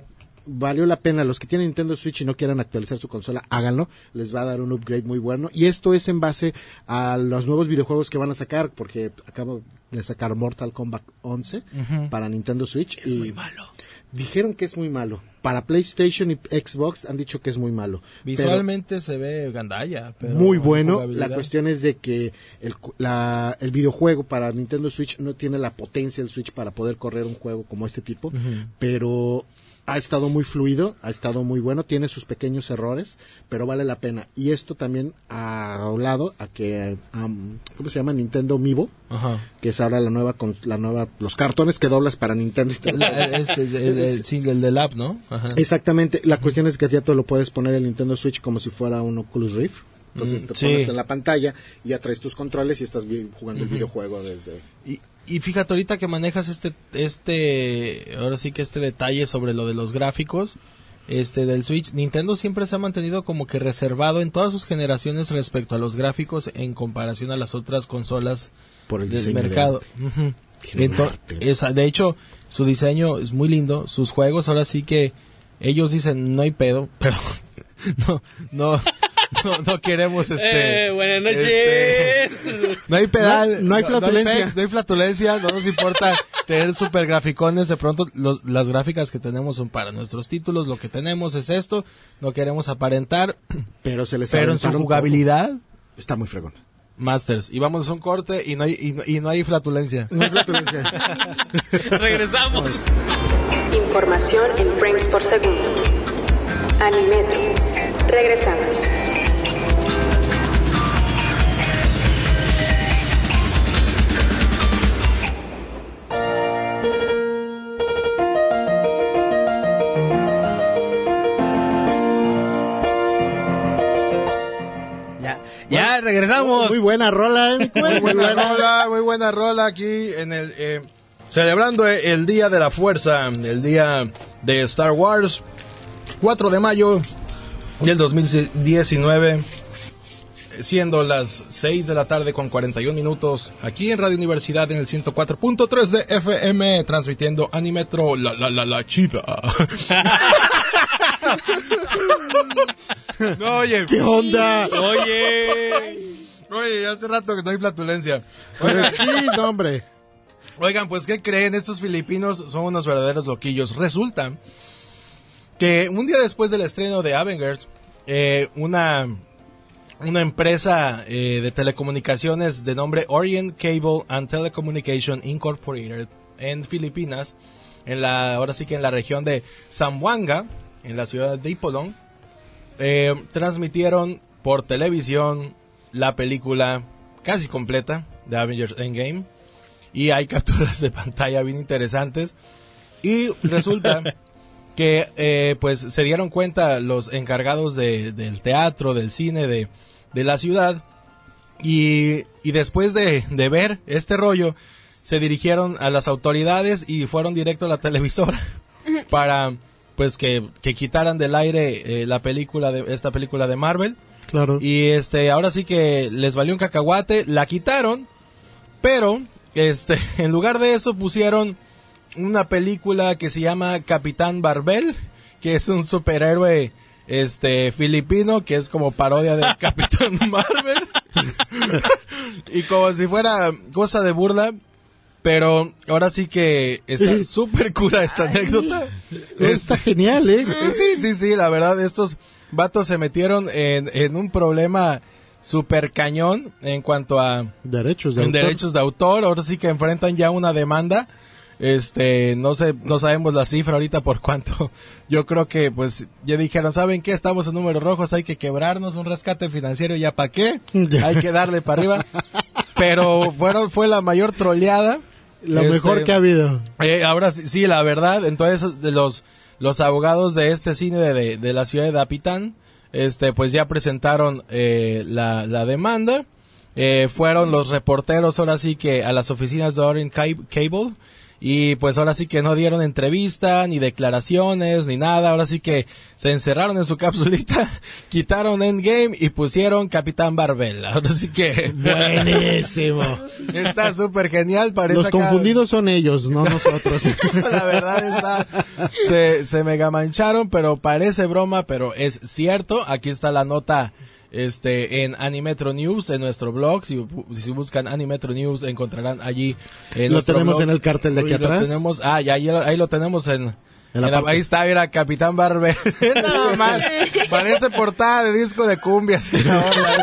valió la pena. Los que tienen Nintendo Switch y no quieran actualizar su consola, háganlo. Les va a dar un upgrade muy bueno. Y esto es en base a los nuevos videojuegos que van a sacar, porque acabo de sacar Mortal Kombat once uh-huh. para Nintendo Switch. Es y muy malo. Dijeron que es muy malo. Para PlayStation y Xbox han dicho que es muy malo. Visualmente se ve gandalla. Pero muy bueno. La cuestión es de que el, la, el videojuego para Nintendo Switch no tiene la potencia del Switch para poder correr un juego como este tipo. Uh-huh. Pero ha estado muy fluido, ha estado muy bueno, tiene sus pequeños errores, pero vale la pena. Y esto también ha hablado a que, um, ¿cómo se llama? Nintendo Miibo, uh-huh. que es ahora la nueva, con, la nueva, los cartones que doblas para Nintendo. Este es el, el single del app, ¿no? Ajá. Exactamente. La uh-huh. cuestión es que ya tú lo puedes poner en Nintendo Switch como si fuera un Oculus Rift. Entonces mm, te sí. pones en la pantalla y ya traes tus controles y estás jugando uh-huh. el videojuego desde... Y, y fíjate, ahorita que manejas este, este, ahora sí que este detalle sobre lo de los gráficos, este, del Switch, Nintendo siempre se ha mantenido como que reservado en todas sus generaciones respecto a los gráficos en comparación a las otras consolas por el del mercado. De, uh-huh. Entonces, esa, de hecho, su diseño es muy lindo, sus juegos ahora sí que ellos dicen no hay pedo, pero no, no, no, no queremos este. Eh, buenas noches. Este, no hay pedal, no, no hay flatulencia, no hay, pex, no hay flatulencia, no nos importa tener super graficones. De pronto los, las gráficas que tenemos son para nuestros títulos, lo que tenemos es esto, no queremos aparentar, pero se les pero en su jugabilidad está muy fregona. Masters, y vamos a un corte y no hay, y no, y no hay flatulencia. No hay flatulencia. Regresamos. Información en frames por segundo. Animetro. Regresamos. Ya, regresamos. Muy buena rola, ¿eh? Muy buena rola, muy buena rola aquí en el eh, celebrando el Día de la Fuerza, el Día de Star Wars, cuatro de mayo del dos mil diecinueve, siendo las seis de la tarde con cuarenta y un minutos, aquí en Radio Universidad en el ciento cuatro punto tres de F M, transmitiendo Animetro, la la la la chida. No, oye. ¿Qué onda? Oye. Oye, hace rato que no hay flatulencia. Oigan, sí, no, hombre. Oigan, pues, ¿qué creen? Estos filipinos son unos verdaderos loquillos. Resulta que un día después del estreno de Avengers, eh, una, una empresa eh, de telecomunicaciones de nombre Orient Cable and Telecommunication Incorporated en Filipinas, en la, ahora sí que en la región de Zamboanga, en la ciudad de Ipolong, eh, transmitieron por televisión la película casi completa de Avengers Endgame, y hay capturas de pantalla bien interesantes, y resulta que eh, pues se dieron cuenta los encargados de, del teatro, del cine de, de la ciudad, y, y después de, de ver este rollo se dirigieron a las autoridades y fueron directo a la televisora para pues que, que quitaran del aire eh, la película de esta película de Marvel. Claro. Y este ahora sí que les valió un cacahuate, la quitaron, pero este en lugar de eso pusieron una película que se llama Capitán Barbel, que es un superhéroe este filipino que es como parodia del Capitán Marvel. Y como si fuera cosa de burla. Pero ahora sí que está súper cura esta Ay. anécdota. Está genial, ¿eh? Sí, sí, sí, la verdad, estos vatos se metieron en, en un problema súper cañón en cuanto a derechos de en autor. derechos de autor. Ahora sí que enfrentan ya una demanda. Este, no sé, no sabemos la cifra ahorita por cuánto. Yo creo que, pues, ya dijeron, ¿saben qué? Estamos en números rojos, hay que quebrarnos, un rescate financiero, ¿ya para qué? Hay que darle para arriba. Pero fueron, fue la mayor troleada. Lo este, mejor que ha habido. Eh, ahora sí, sí, la verdad, entonces de los los abogados de este cine de, de, de la ciudad de Dapitan, este, pues ya presentaron eh, la, la demanda. Eh, fueron los reporteros ahora sí que a las oficinas de Orient Cable y pues ahora sí que no dieron entrevista, ni declaraciones, ni nada, ahora sí que se encerraron en su capsulita, quitaron Endgame y pusieron Capitán Marvel, ahora sí que... Buenísimo. Está súper genial, parece Los acá- confundidos son ellos, no nosotros. La verdad está, se, se mega mancharon, pero parece broma, pero es cierto, aquí está la nota... Este, en Animetro News, en nuestro blog, si, si buscan Animetro News encontrarán allí en Lo nuestro tenemos blog. en el cartel de aquí Uy, lo atrás. tenemos, ah, ya, ahí, ahí lo tenemos en, En la en la- parte. ahí está, mira, Capitán Marvel. Nada más, parece portada de disco de cumbia, así la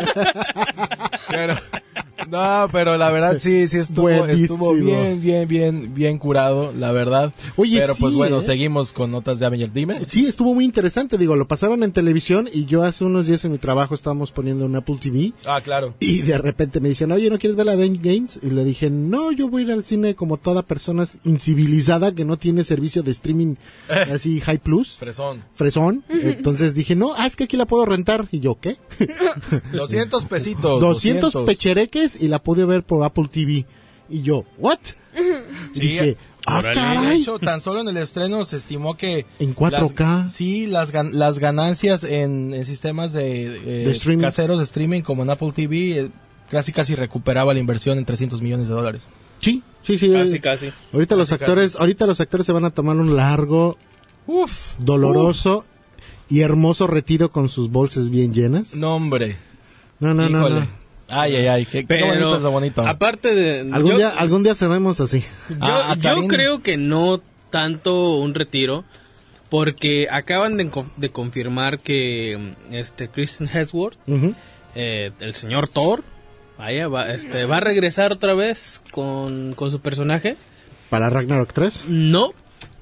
onda. Pero, no, pero la verdad sí, sí estuvo, Buenísimo. estuvo bien, bien, bien, bien curado, la verdad. Oye, pero pues sí, bueno, ¿eh? seguimos con notas de Avengers, dime. Sí, estuvo muy interesante, digo, lo pasaron en televisión y yo hace unos días en mi trabajo estábamos poniendo un Apple T V Ah, claro. y de repente me dicen, oye, ¿no quieres ver la de Endgames? Y le dije, no, yo voy a ir al cine como toda persona incivilizada que no tiene servicio de streaming así High Plus, Fresón. fresón. Entonces dije, no, ah, es que aquí la puedo rentar. Y yo, ¿qué? doscientos pesitos. doscientos pechereques y la pude ver por Apple T V. Y yo, ¿what? Y Sí, dije, ah, órale. De caray. hecho, tan solo en el estreno se estimó que... En cuatro K. las- sí, las, gan- las ganancias en, en sistemas de, eh, De streaming. caseros de streaming como en Apple T V eh, casi casi recuperaba la inversión en trescientos millones de dólares. Sí, sí, sí. Casi, eh, casi. Ahorita los Casi, actores, ahorita los actores se van a tomar un largo, Uf. doloroso y hermoso retiro con sus bolsas bien llenas. No, hombre. No, no, no, Híjole. no. Ay, ay, ay. Qué, qué Pero, bonito es lo bonito. aparte de... Algún yo- día, algún día seremos así. Yo, Ah, a yo Karin. creo que no tanto un retiro, porque acaban de, co- de confirmar que mm, este Kristen Hemsworth, Ujú. eh, el señor Thor, vaya, va, este, va a regresar otra vez con, con su personaje. Para Ragnarok tres. No,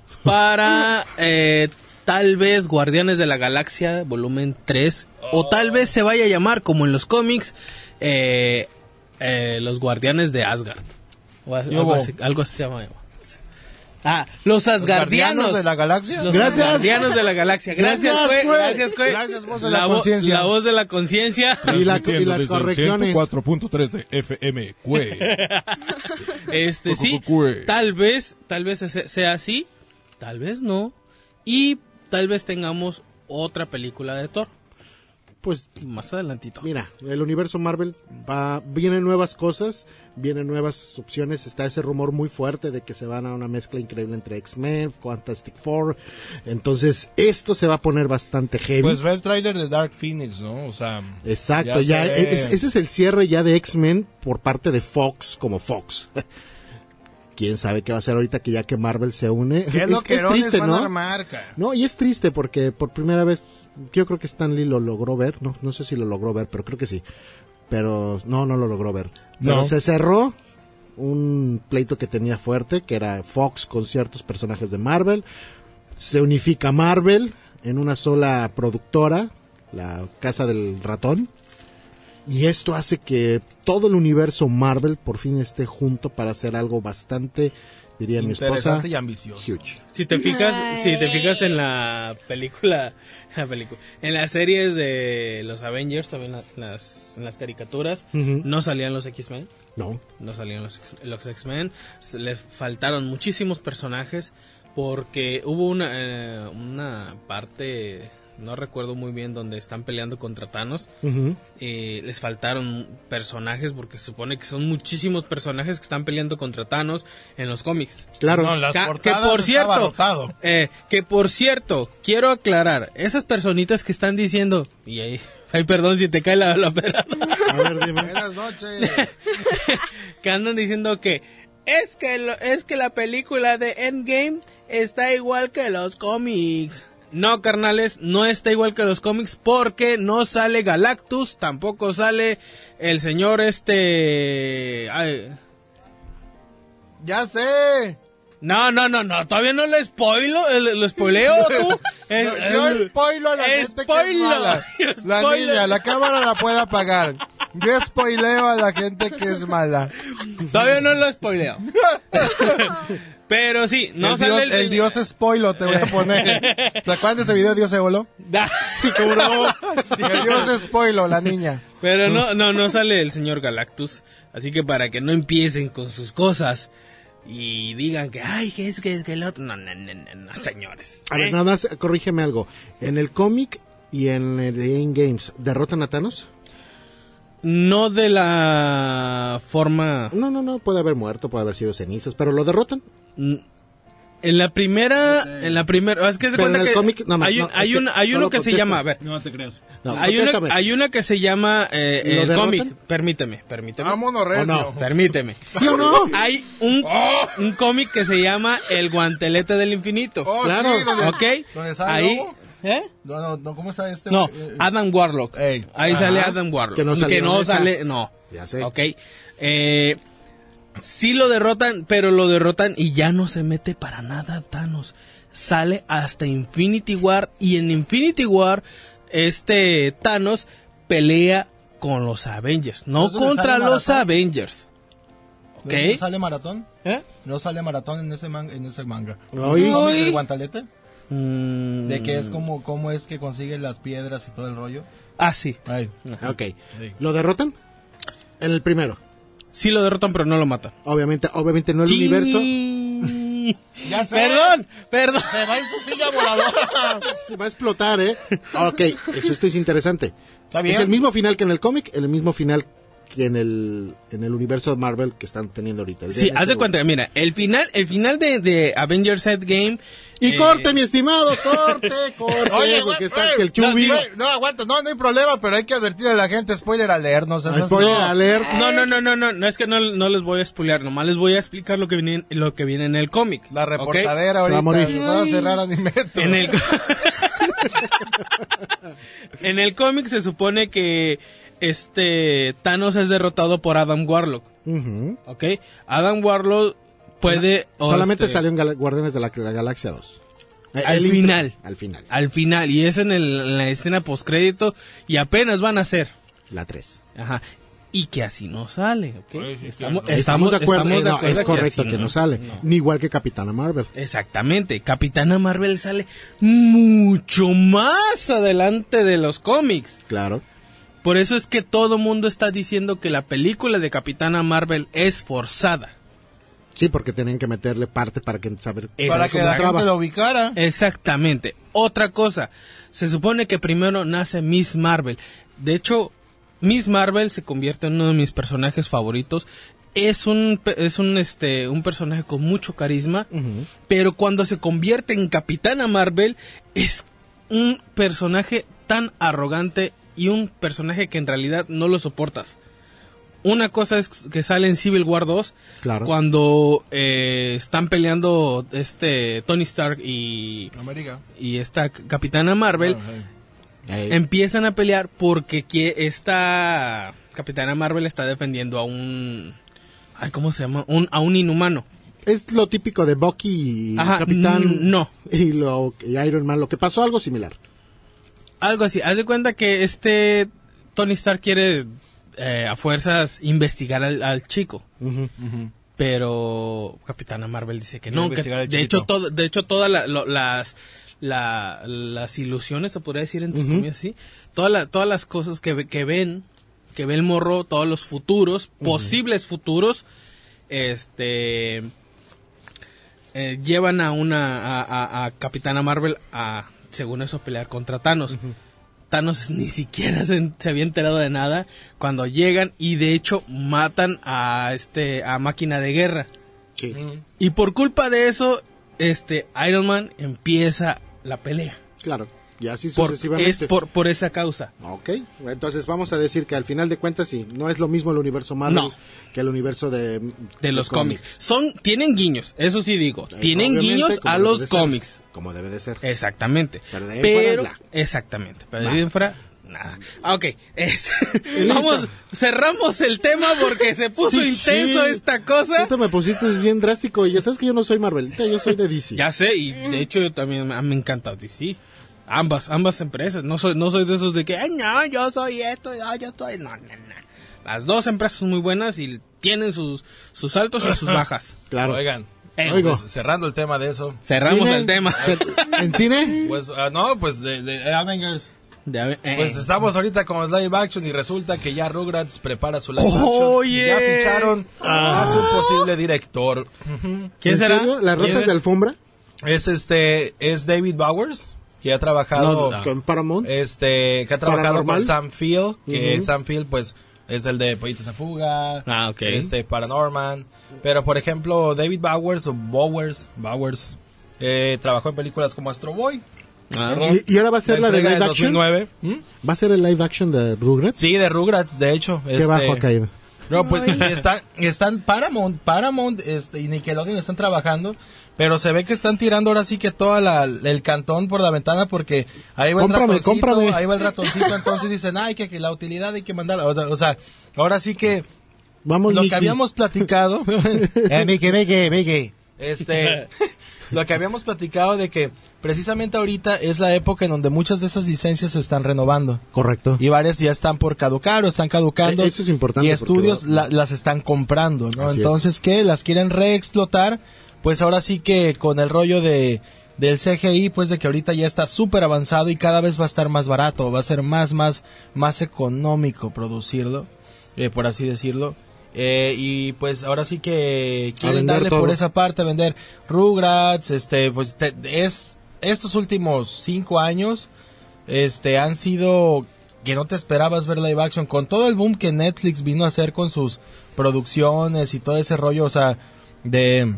para eh, tal vez Guardianes de la Galaxia volumen tres, o tal vez se vaya a llamar, como en los cómics, eh, eh, los Guardianes de Asgard. O a- ¿Qué algo, hubo? así, algo así se llama. Ah, los ¿Los Asgardianos. Guardianos de la Galaxia? Los Gracias. Guardianes de la Galaxia. Gracias, Gracias, Cue. Cue. Gracias, Cue. Gracias, voz de la vo- conciencia. la voz de la conciencia. Y, la, y las correcciones. cuatro punto tres de F M Cue. Este, sí, Cue. tal vez, tal vez se- sea así, tal vez no. Y tal vez tengamos otra película de Thor. Pues Más adelantito. mira, el universo Marvel va, vienen nuevas cosas, vienen nuevas opciones. Está ese rumor muy fuerte de que se van a una mezcla increíble entre X-Men, Fantastic Four. Entonces, esto se va a poner bastante heavy. Pues ve el tráiler de Dark Phoenix, ¿no? O sea... Exacto, ya ya, se ve. es- ese es el cierre ya de X-Men por parte de Fox como Fox. Quién sabe qué va a hacer ahorita que ya que Marvel se une. ¿Qué Es, lo es que triste, van a ¿no? armar, cara? No, y es triste porque por primera vez, yo creo que Stan Lee lo logró ver, no, no sé si lo logró ver, pero creo que sí. Pero no, no lo logró ver. Pero No. se cerró un pleito que tenía fuerte, que era Fox con ciertos personajes de Marvel. Se unifica Marvel en una sola productora, la Casa del Ratón. Y esto hace que todo el universo Marvel por fin esté junto para hacer algo bastante, diría mi esposa, Interesante y ambicioso. huge. Si te fijas, Ay. si te fijas en la película, la película, en las series de los Avengers, también la- las, en las caricaturas, Ujú. no salían los X-Men. No. No salían los, X- los X-Men, se- les faltaron muchísimos personajes porque hubo una, eh, una parte, no recuerdo muy bien, donde están peleando contra Thanos. Ujú. Eh, les faltaron personajes porque se supone que son muchísimos personajes que están peleando contra Thanos en los cómics. Claro. No, las Ca- portadas que por estaba cierto, rotado. eh, que por cierto, quiero aclarar, esas personitas que están diciendo, y ahí, ay, perdón si te cae la, la pera, A ver, dime. Buenas noches. que andan diciendo que es que lo- es que la película de Endgame está igual que los cómics. No, carnales, no está igual que los cómics porque no sale Galactus, tampoco sale el señor este... ay, Ya sé. no, no, no, no, todavía no lo spoilo, eh, lo spoileo tú. Eh, Yo eh, spoilo a la gente que es spoilo. mala. La Spoilo. niña, la cámara la puede apagar. Yo spoileo a la gente que es mala. Todavía no lo spoileo. Pero sí, no el, sale dios, el, el dios spoilo te voy a poner. ¿Se acuerdan de ese video Dios Ebolo? Da- Sí, cómo no. El dios spoilo, la niña. Pero no, no, no sale el señor Galactus. Así que para que no empiecen con sus cosas y digan que, ay, que es que es que el otro. No, no, no, no, no, señores. A ver, ¿Eh? nada más, corrígeme algo. En el cómic y en el de In-Games, ¿derrotan a Thanos? No de la forma... No, no, no, puede haber muerto, puede haber sido cenizas, pero ¿lo derrotan? En la primera, en la primera, es que se Pero cuenta en el que cómic, no, no, hay, un, no, hay, es un, que hay uno solo que se contesta. llama, a ver, No te creas. No, hay una, contéstame. hay una que se llama eh, ¿Lo el derrotan? cómic, permíteme, permíteme, Vámonos, recio. no? permíteme. ¿Sí o no? Hay un, un cómic que se llama El Guantelete del Infinito, Oh, Claro. sí, donde, ¿ok? donde sale Ahí, Lobo. ¿eh? No, no, no, ¿cómo está este? No, güey? Eh, Adam Warlock. Ey. Ahí Ajá. sale Adam Warlock. Que no salió en esa. sale, no. Ya sé. Ok. Eh, sí lo derrotan, pero lo derrotan y ya no se mete para nada Thanos. Sale hasta Infinity War y en Infinity War este Thanos pelea con los Avengers, no ¿Entonces contra sale los Maratón? Avengers. ¿Ok? ¿No sale Maratón? ¿Eh? ¿No sale Maratón en ese, man- en ese manga? Ay. ¿El cómic Ay. del guantelete? Mm. ¿De qué es como, cómo es que consigue las piedras y todo el rollo? Ah, sí. Ay. Ok. ¿Lo derrotan? En el primero. Sí lo derrotan, pero no lo matan. Obviamente, obviamente no el universo. Ya sé. Perdón, perdón. Se va en su silla voladora. Se va a explotar, ¿eh? Ok, eso esto es interesante. Está bien. Es el mismo final que en el cómic, el mismo final que en el en el universo de Marvel que están teniendo ahorita. el Sí, D M C U. haz de cuenta, mira, el final, el final de, de Avengers Endgame. Y eh, corte, mi estimado, corte, corte, Oye, porque güey, está güey, que el Chubby. No, güey, no, aguanta, no, no hay problema, pero hay que advertir a la gente, spoiler alert, no seas Ah, spoiler así. alert. No, no, no, no, no, no es que no, no les voy a spoilear, nomás les voy a explicar lo que viene, lo que viene en el cómic. La ¿ok? reportadera Se va a ahorita, morir. nos va a cerrar Animetro. En el En el cómic se supone que este Thanos es derrotado por Adam Warlock, Ujú. ¿ok? Adam Warlock puede o Solamente este, salió en Gal- Guardianes de la, la Galaxia dos. Eh, Al el intro. final. Al final. al final y es en, el, en la escena postcrédito y apenas van a ser. La tres. Ajá. Y que así no sale, ¿ok? Pues sí, estamos, claro. Estamos de acuerdo. estamos eh, de no, acuerdo es correcto así que no, sale. Ni igual que Capitana Marvel. Exactamente. Capitana Marvel sale mucho más adelante de los cómics. Claro. Por eso es que todo mundo está diciendo que la película de Capitana Marvel es forzada. Sí, porque tenían que meterle parte para que saber Para que la entraba. gente lo ubicara. Exactamente. Otra cosa, se supone que primero nace Miss Marvel. De hecho, Miss Marvel se convierte en uno de mis personajes favoritos. Es un pe- es un este un personaje con mucho carisma, Ujú. pero cuando se convierte en Capitana Marvel es un personaje tan arrogante y un personaje que en realidad no lo soportas. Una cosa es que sale en Civil War dos, Claro. cuando eh, están peleando este Tony Stark y, América. y esta Capitana Marvel. Ey. Empiezan a pelear porque que esta Capitana Marvel está defendiendo a un... Ay, ¿cómo se llama? Un, a un inhumano. Es lo típico de Bucky y Ajá, Capitán. mm, no. Y, lo, y Iron Man. Lo que pasó, algo similar. Algo así. Haz de cuenta que este Tony Stark quiere eh, a fuerzas investigar al, al chico. Ujú. Pero Capitana Marvel dice que Quiere no. Que, investigar al de, chiquito. hecho, todo, de hecho, todas la- lo- las... La, las ilusiones, se podría decir entre Ujú. comillas, sí. Todas la- todas las cosas que, ve- que ven, que ve el morro, todos los futuros, posibles futuros, este, eh, llevan a una, a, a- a Capitana Marvel a, según eso, pelear contra Thanos. Thanos ni siquiera se, se había enterado de nada cuando llegan y de hecho matan a este, a Máquina de Guerra. Sí. Y por culpa de eso, este, Iron Man empieza la pelea. Claro. Y así Por, sucesivamente. es por, por esa causa. Ok, entonces vamos a decir que al final de cuentas sí, no es lo mismo el universo Marvel No. que el universo de, De los cómics. Son, tienen guiños, eso sí digo. Eh, Tienen obviamente, guiños como a debe los de ser, cómics. Como debe de ser. Exactamente. Pero de ahí en Pero, fuera, bla. exactamente. Pero de Va. ahí en fuera, nada. Ah, ok. Es- listo. vamos, cerramos el tema porque se puso Sí, intenso sí. esta cosa. Tú te me pusiste bien drástico y ya sabes que yo no soy Marvelita, yo soy de D C. Ya sé, y de hecho yo también me, me encanta D C. Ambas, ambas empresas. No soy, no soy de esos de que, ay, no, yo soy esto, yo, yo soy... No, no, no. Las dos empresas son muy buenas y tienen sus, sus altos y sus bajas. Claro. Oigan, Eh, Oigo. pues, cerrando el tema de eso. Cerramos ¿Cine? el tema. Se- ¿En cine? Pues, ah, no, pues de, de Avengers. Ya, eh. Pues estamos ahorita con los live action y resulta que ya Rugrats prepara su live action. Oye. Ya ficharon Ah. a su posible director. ¿Quién ¿En será? serio? ¿Las ¿Quién ratas es? de alfombra? Es este, es David Bowers, que ha trabajado, No, Con Paramount. este, que ha trabajado Paranormal. con Sam Field, que Ujú. Sam Field, pues, es el de Pollitos en Fuga, Ah, ok. este, Paranorman, pero por ejemplo, David Bowers o Bowers, Bowers, eh, trabajó en películas como Astro Boy. Ah. ¿Y, y ahora va a ser la, de entrega live del action? dos mil nueve. ¿Mm? ¿Va a ser el live action de Rugrats? Sí, de Rugrats, de hecho. Qué este, bajo ha caído. No, pues y están, están Paramount, Paramount este, y Nickelodeon están trabajando, pero se ve que están tirando ahora sí que todo la, el cantón por la ventana porque ahí va Cómprame, el ratoncito, cómprame. ahí va el ratoncito, entonces dicen, ay, que, que la utilidad hay que mandar, o, o sea, ahora sí que Vamos, lo Mickey. que habíamos platicado, eh, Mickey, Mickey, Mickey, este, lo que habíamos platicado de que precisamente ahorita es la época en donde muchas de esas licencias se están renovando. Correcto. Y varias ya están por caducar o están caducando. Eh, eso es importante Y porque estudios va- la- las están comprando, ¿no? Así Entonces, ¿qué? Las quieren reexplotar. Pues ahora sí que con el rollo de del C G I, pues de que ahorita ya está súper avanzado y cada vez va a estar más barato. Va a ser más, más, más económico producirlo, eh, por así decirlo. Eh, y pues ahora sí que quieren vender darle todo. por esa parte, vender Rugrats, este, pues te- es estos últimos cinco años, este, han sido que no te esperabas ver live action con todo el boom que Netflix vino a hacer con sus producciones y todo ese rollo, o sea, de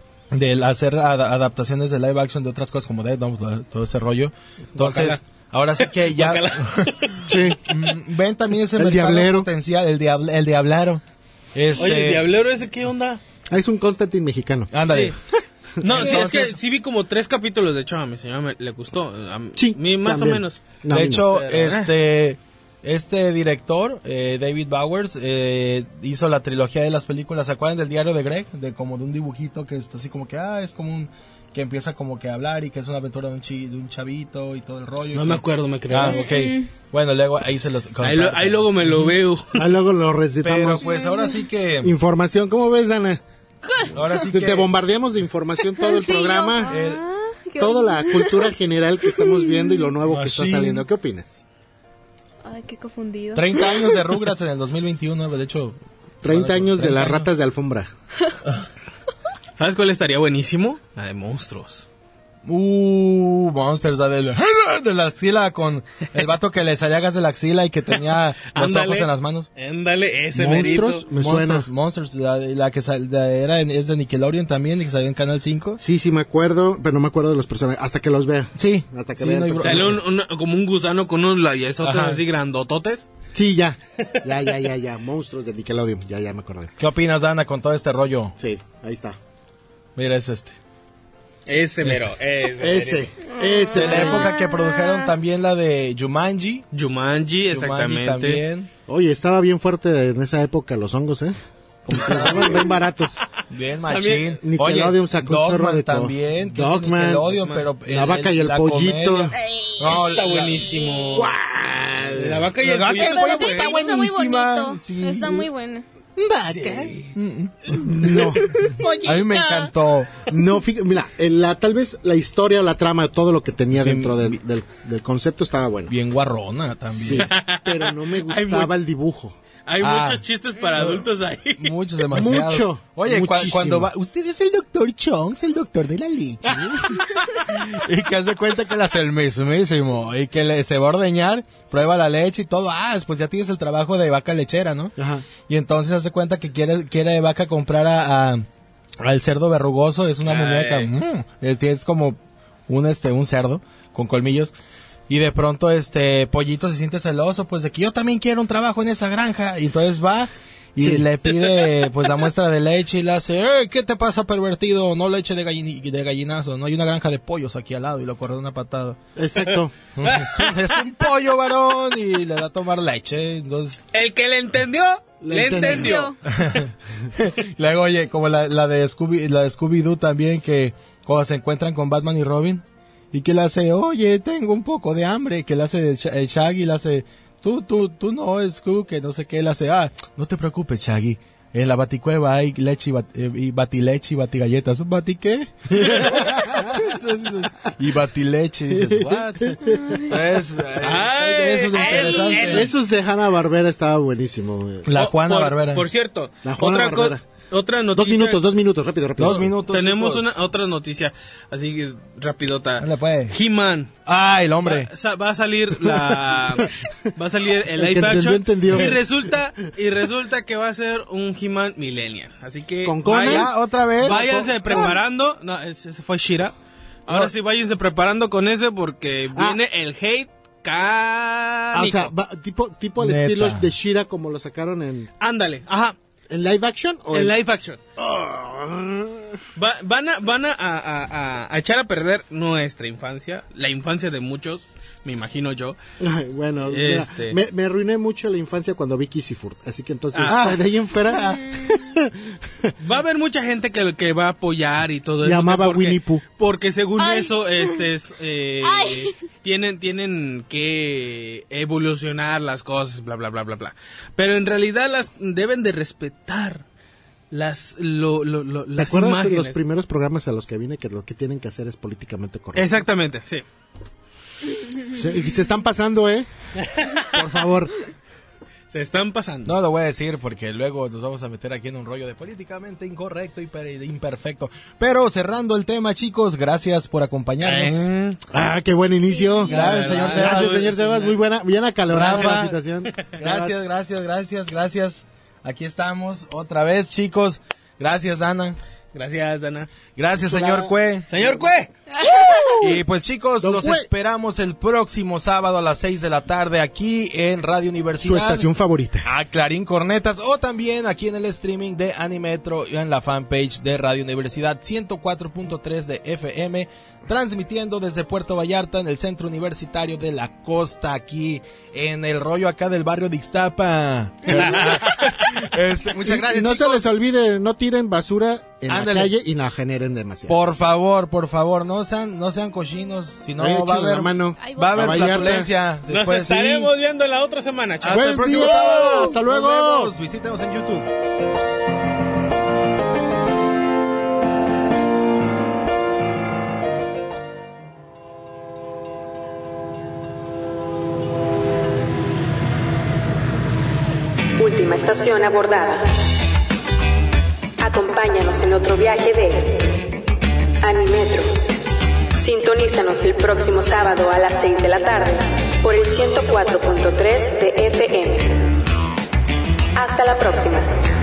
de hacer ad- adaptaciones de live action de otras cosas como Dead Note, todo ese rollo. Entonces, Guácala. ahora sí que ya Sí. Mm, ven también ese El mercado diablero. potencial, el diabl el diablero. Este, Oye, ¿el diablero ese qué onda? Ah, es un Constantine mexicano. ándale. Sí. No, sí, es Entonces- que sí vi como tres capítulos, de hecho, a mi señora me- le gustó. A Sí, mí más también. o menos. No, a de mí no. hecho, Pero, este este director, eh, David Bowers, eh, hizo la trilogía de las películas. ¿Se acuerdan del diario de Greg? De como de un dibujito que está así como que, ah, es como un, que empieza como que a hablar y que es una aventura de un, chi, de un chavito y todo el rollo. No y me que- acuerdo, me creo. Ah, ok. Bueno, luego ahí se los... Ahí, lo- ahí luego me lo veo. Ah, luego lo Pero recitamos. pues ahora sí que... Información, ¿cómo ves, Ana? Ahora sí Te, que... te bombardeamos de información todo el Sí, programa, yo- el- Ah, qué toda la bonito. cultura general que estamos viendo y lo nuevo que está Machine. saliendo. ¿Qué opinas? Ay, qué confundido. treinta años de Rugrats en el dos mil veintiuno, de hecho... treinta años de treinta las años. ratas de alfombra. ¿Sabes cuál estaría buenísimo? La de monstruos. Uh, Monsters, la de la, de la axila con el vato que le salía gas de la axila y que tenía los Ándale. ojos en las manos. Ándale, ese Monstruos, merito. me suena. Monsters, Monsters, la, la que sal- la era en- es de Nickelodeon también y que salió en Canal cinco. Sí, sí me acuerdo, pero no me acuerdo de los personajes. Hasta que los vea. Sí, Hasta que sí, vea no hay el bro- Sale un- un- como un gusano con unos labiazotes Ajá. así grandototes. Sí, ya. Ya, ya, ya, ya. Monstruos de Nickelodeon. Ya, ya me acordé. ¿Qué opinas, Dana, con todo este rollo? Sí, ahí está. Mira, es este. Ese mero, ese. Ese, merito. ese. De la mero. época que produjeron también la de Jumanji. Jumanji, exactamente. Jumanji también. Oye, estaba bien fuerte en esa época los hongos, ¿eh? Como que los estaban bien baratos. Bien, También machín. Nickelodeon sacó un chorro Dogman de todo. también. que es de Dogman. Nickelodeon, pero La vaca y el la pollito. comedia. No, Está la- buenísimo. La vaca y La el vaca y pollo. el El pollo pollo está está muy buenísima. bonito. Sí. Está muy buena. No, A mí me encantó. no, fíjate, mira, en la, tal vez la historia o la trama, todo lo que tenía Sí, dentro del, mi- del, del concepto estaba bueno. Bien guarrona también. Sí, pero no me Hay gustaba mu- el dibujo. Hay Ah. muchos chistes para adultos ahí. Muchos, demasiados. Mucho, Oye, cua- muchísimo. cuando va... Usted es el doctor Chonks, el doctor de la leche. y que hace cuenta que la hace el mismísimo. Y que le, se va a ordeñar, prueba la leche y todo. Ah, pues ya tienes el trabajo de vaca lechera, ¿no? Ajá. Y entonces hace cuenta que quiere, quiere vaca comprar a, a- al cerdo verrugoso. Es una Ay. muñeca. Mm, es, es como un, este, un cerdo con colmillos. Y de pronto, este, Pollito se siente celoso, pues, de que yo también quiero un trabajo en esa granja. Y entonces va y Sí. le pide, pues, la muestra de leche y le hace, "Eh, ¿qué te pasa, pervertido? No leche de, gallini- de gallinazo, no hay una granja de pollos aquí al lado", y lo corre de una patada. Exacto. Es un, es un pollo, varón, y le da a tomar leche, entonces... El que le entendió, Le le, entendió. entendió. Luego, oye, como la, la de Scooby, la de Scooby-Doo también, que cuando se encuentran con Batman y Robin, y que le hace, oye, tengo un poco de hambre, que le hace el, Sha- el Shaggy, le hace, tú, tú, tú no, Scooby, que no sé qué, le hace, ah, no te preocupes, Shaggy, En la baticueva hay leche y, bat, eh, y batileche y batigalletas. ¿Bati qué? Y batileche, dices, what? Es, Ay, eso es interesante. el- Esos de Hanna-Barbera estaba buenísimo. güey. La Oh, Juana por, Barbera. Por cierto, La Juana otra, co- Barbera. otra noticia. Dos minutos, dos minutos, rápido, rápido. Dos minutos. Tenemos chicos. una otra noticia, así que rapidota. Dale, pues. He-Man. Ah, el hombre. Va, sa- va a salir la va a salir el El que live action entendió, entendió. y resulta y resulta que va a ser un He-Man millennial. Así que ¿Con Conan? vayan- Ya, otra vez. váyanse Con- preparando. No, ese ese fue Shira. Ahora No. sí váyanse preparando con ese porque Ah. viene el hate Ah, o cánico. sea, va- tipo, tipo al Neta. estilo de Shira como lo sacaron en, Ándale, ajá. en live action o En en- live action. Va- van a, van a, a- a- a echar a perder nuestra infancia, la infancia de muchos, me imagino yo. Ay, bueno, mira, Este. me, me arruiné mucho la infancia cuando vi Kissifurt, así que entonces Ah. de ahí en fuera Va a haber mucha gente que, que va a apoyar y todo eso. Llamaba que porque, Winnie Pooh. Porque según Ay. eso, este es, eh, Ay. tienen, tienen que evolucionar las cosas, bla, bla, bla, bla, bla. Pero en realidad las deben de respetar las, lo, lo, lo- ¿te las acuerdas de imágenes. los primeros programas a los que vine que lo que tienen que hacer es políticamente correcto? Exactamente, sí. Se, y se están pasando, ¿eh? Por favor. Se están pasando. No lo voy a decir porque luego nos vamos a meter aquí en un rollo de políticamente incorrecto y per- imperfecto. Pero cerrando el tema, chicos, gracias por acompañarnos. Eh, Ah, qué buen inicio. Gracias, señor Sebas. Gracias, señor Sebas. Muy buena, bien acalorada Rafa. la situación. Gracias, gracias, gracias, gracias. Aquí estamos otra vez, chicos. Gracias, Dana. Gracias, Dana. Gracias, señor Cue. Señor Cue. Y pues chicos, Don los Cue. esperamos el próximo sábado a las seis de la tarde aquí en Radio Universidad. Su estación favorita. A Clarín Cornetas o también aquí en el streaming de Animetro y en la fanpage de Radio Universidad ciento cuatro punto tres de F M, transmitiendo desde Puerto Vallarta en el centro universitario de la costa, aquí en el rollo acá del barrio de Ixtapa. Este, muchas Y- gracias, y no chicos. se les olvide, no tiren basura en Ándale. la calle y no generen demasiado. Por favor, por favor, no sean, no sean cochinos, si no Ahí va a échenle haber, la mano. Ahí va a haber A Vallarta. flatulencia. Nos Después, sí. estaremos viendo la otra semana, chavos. Hasta Buen el próximo día. sábado. Hasta luego. Nos vemos. Visítenos en YouTube. Última estación abordada. Acompáñanos en otro viaje de Animetro. Sintonízanos el próximo sábado a las seis de la tarde por el ciento cuatro punto tres de F M. Hasta la próxima.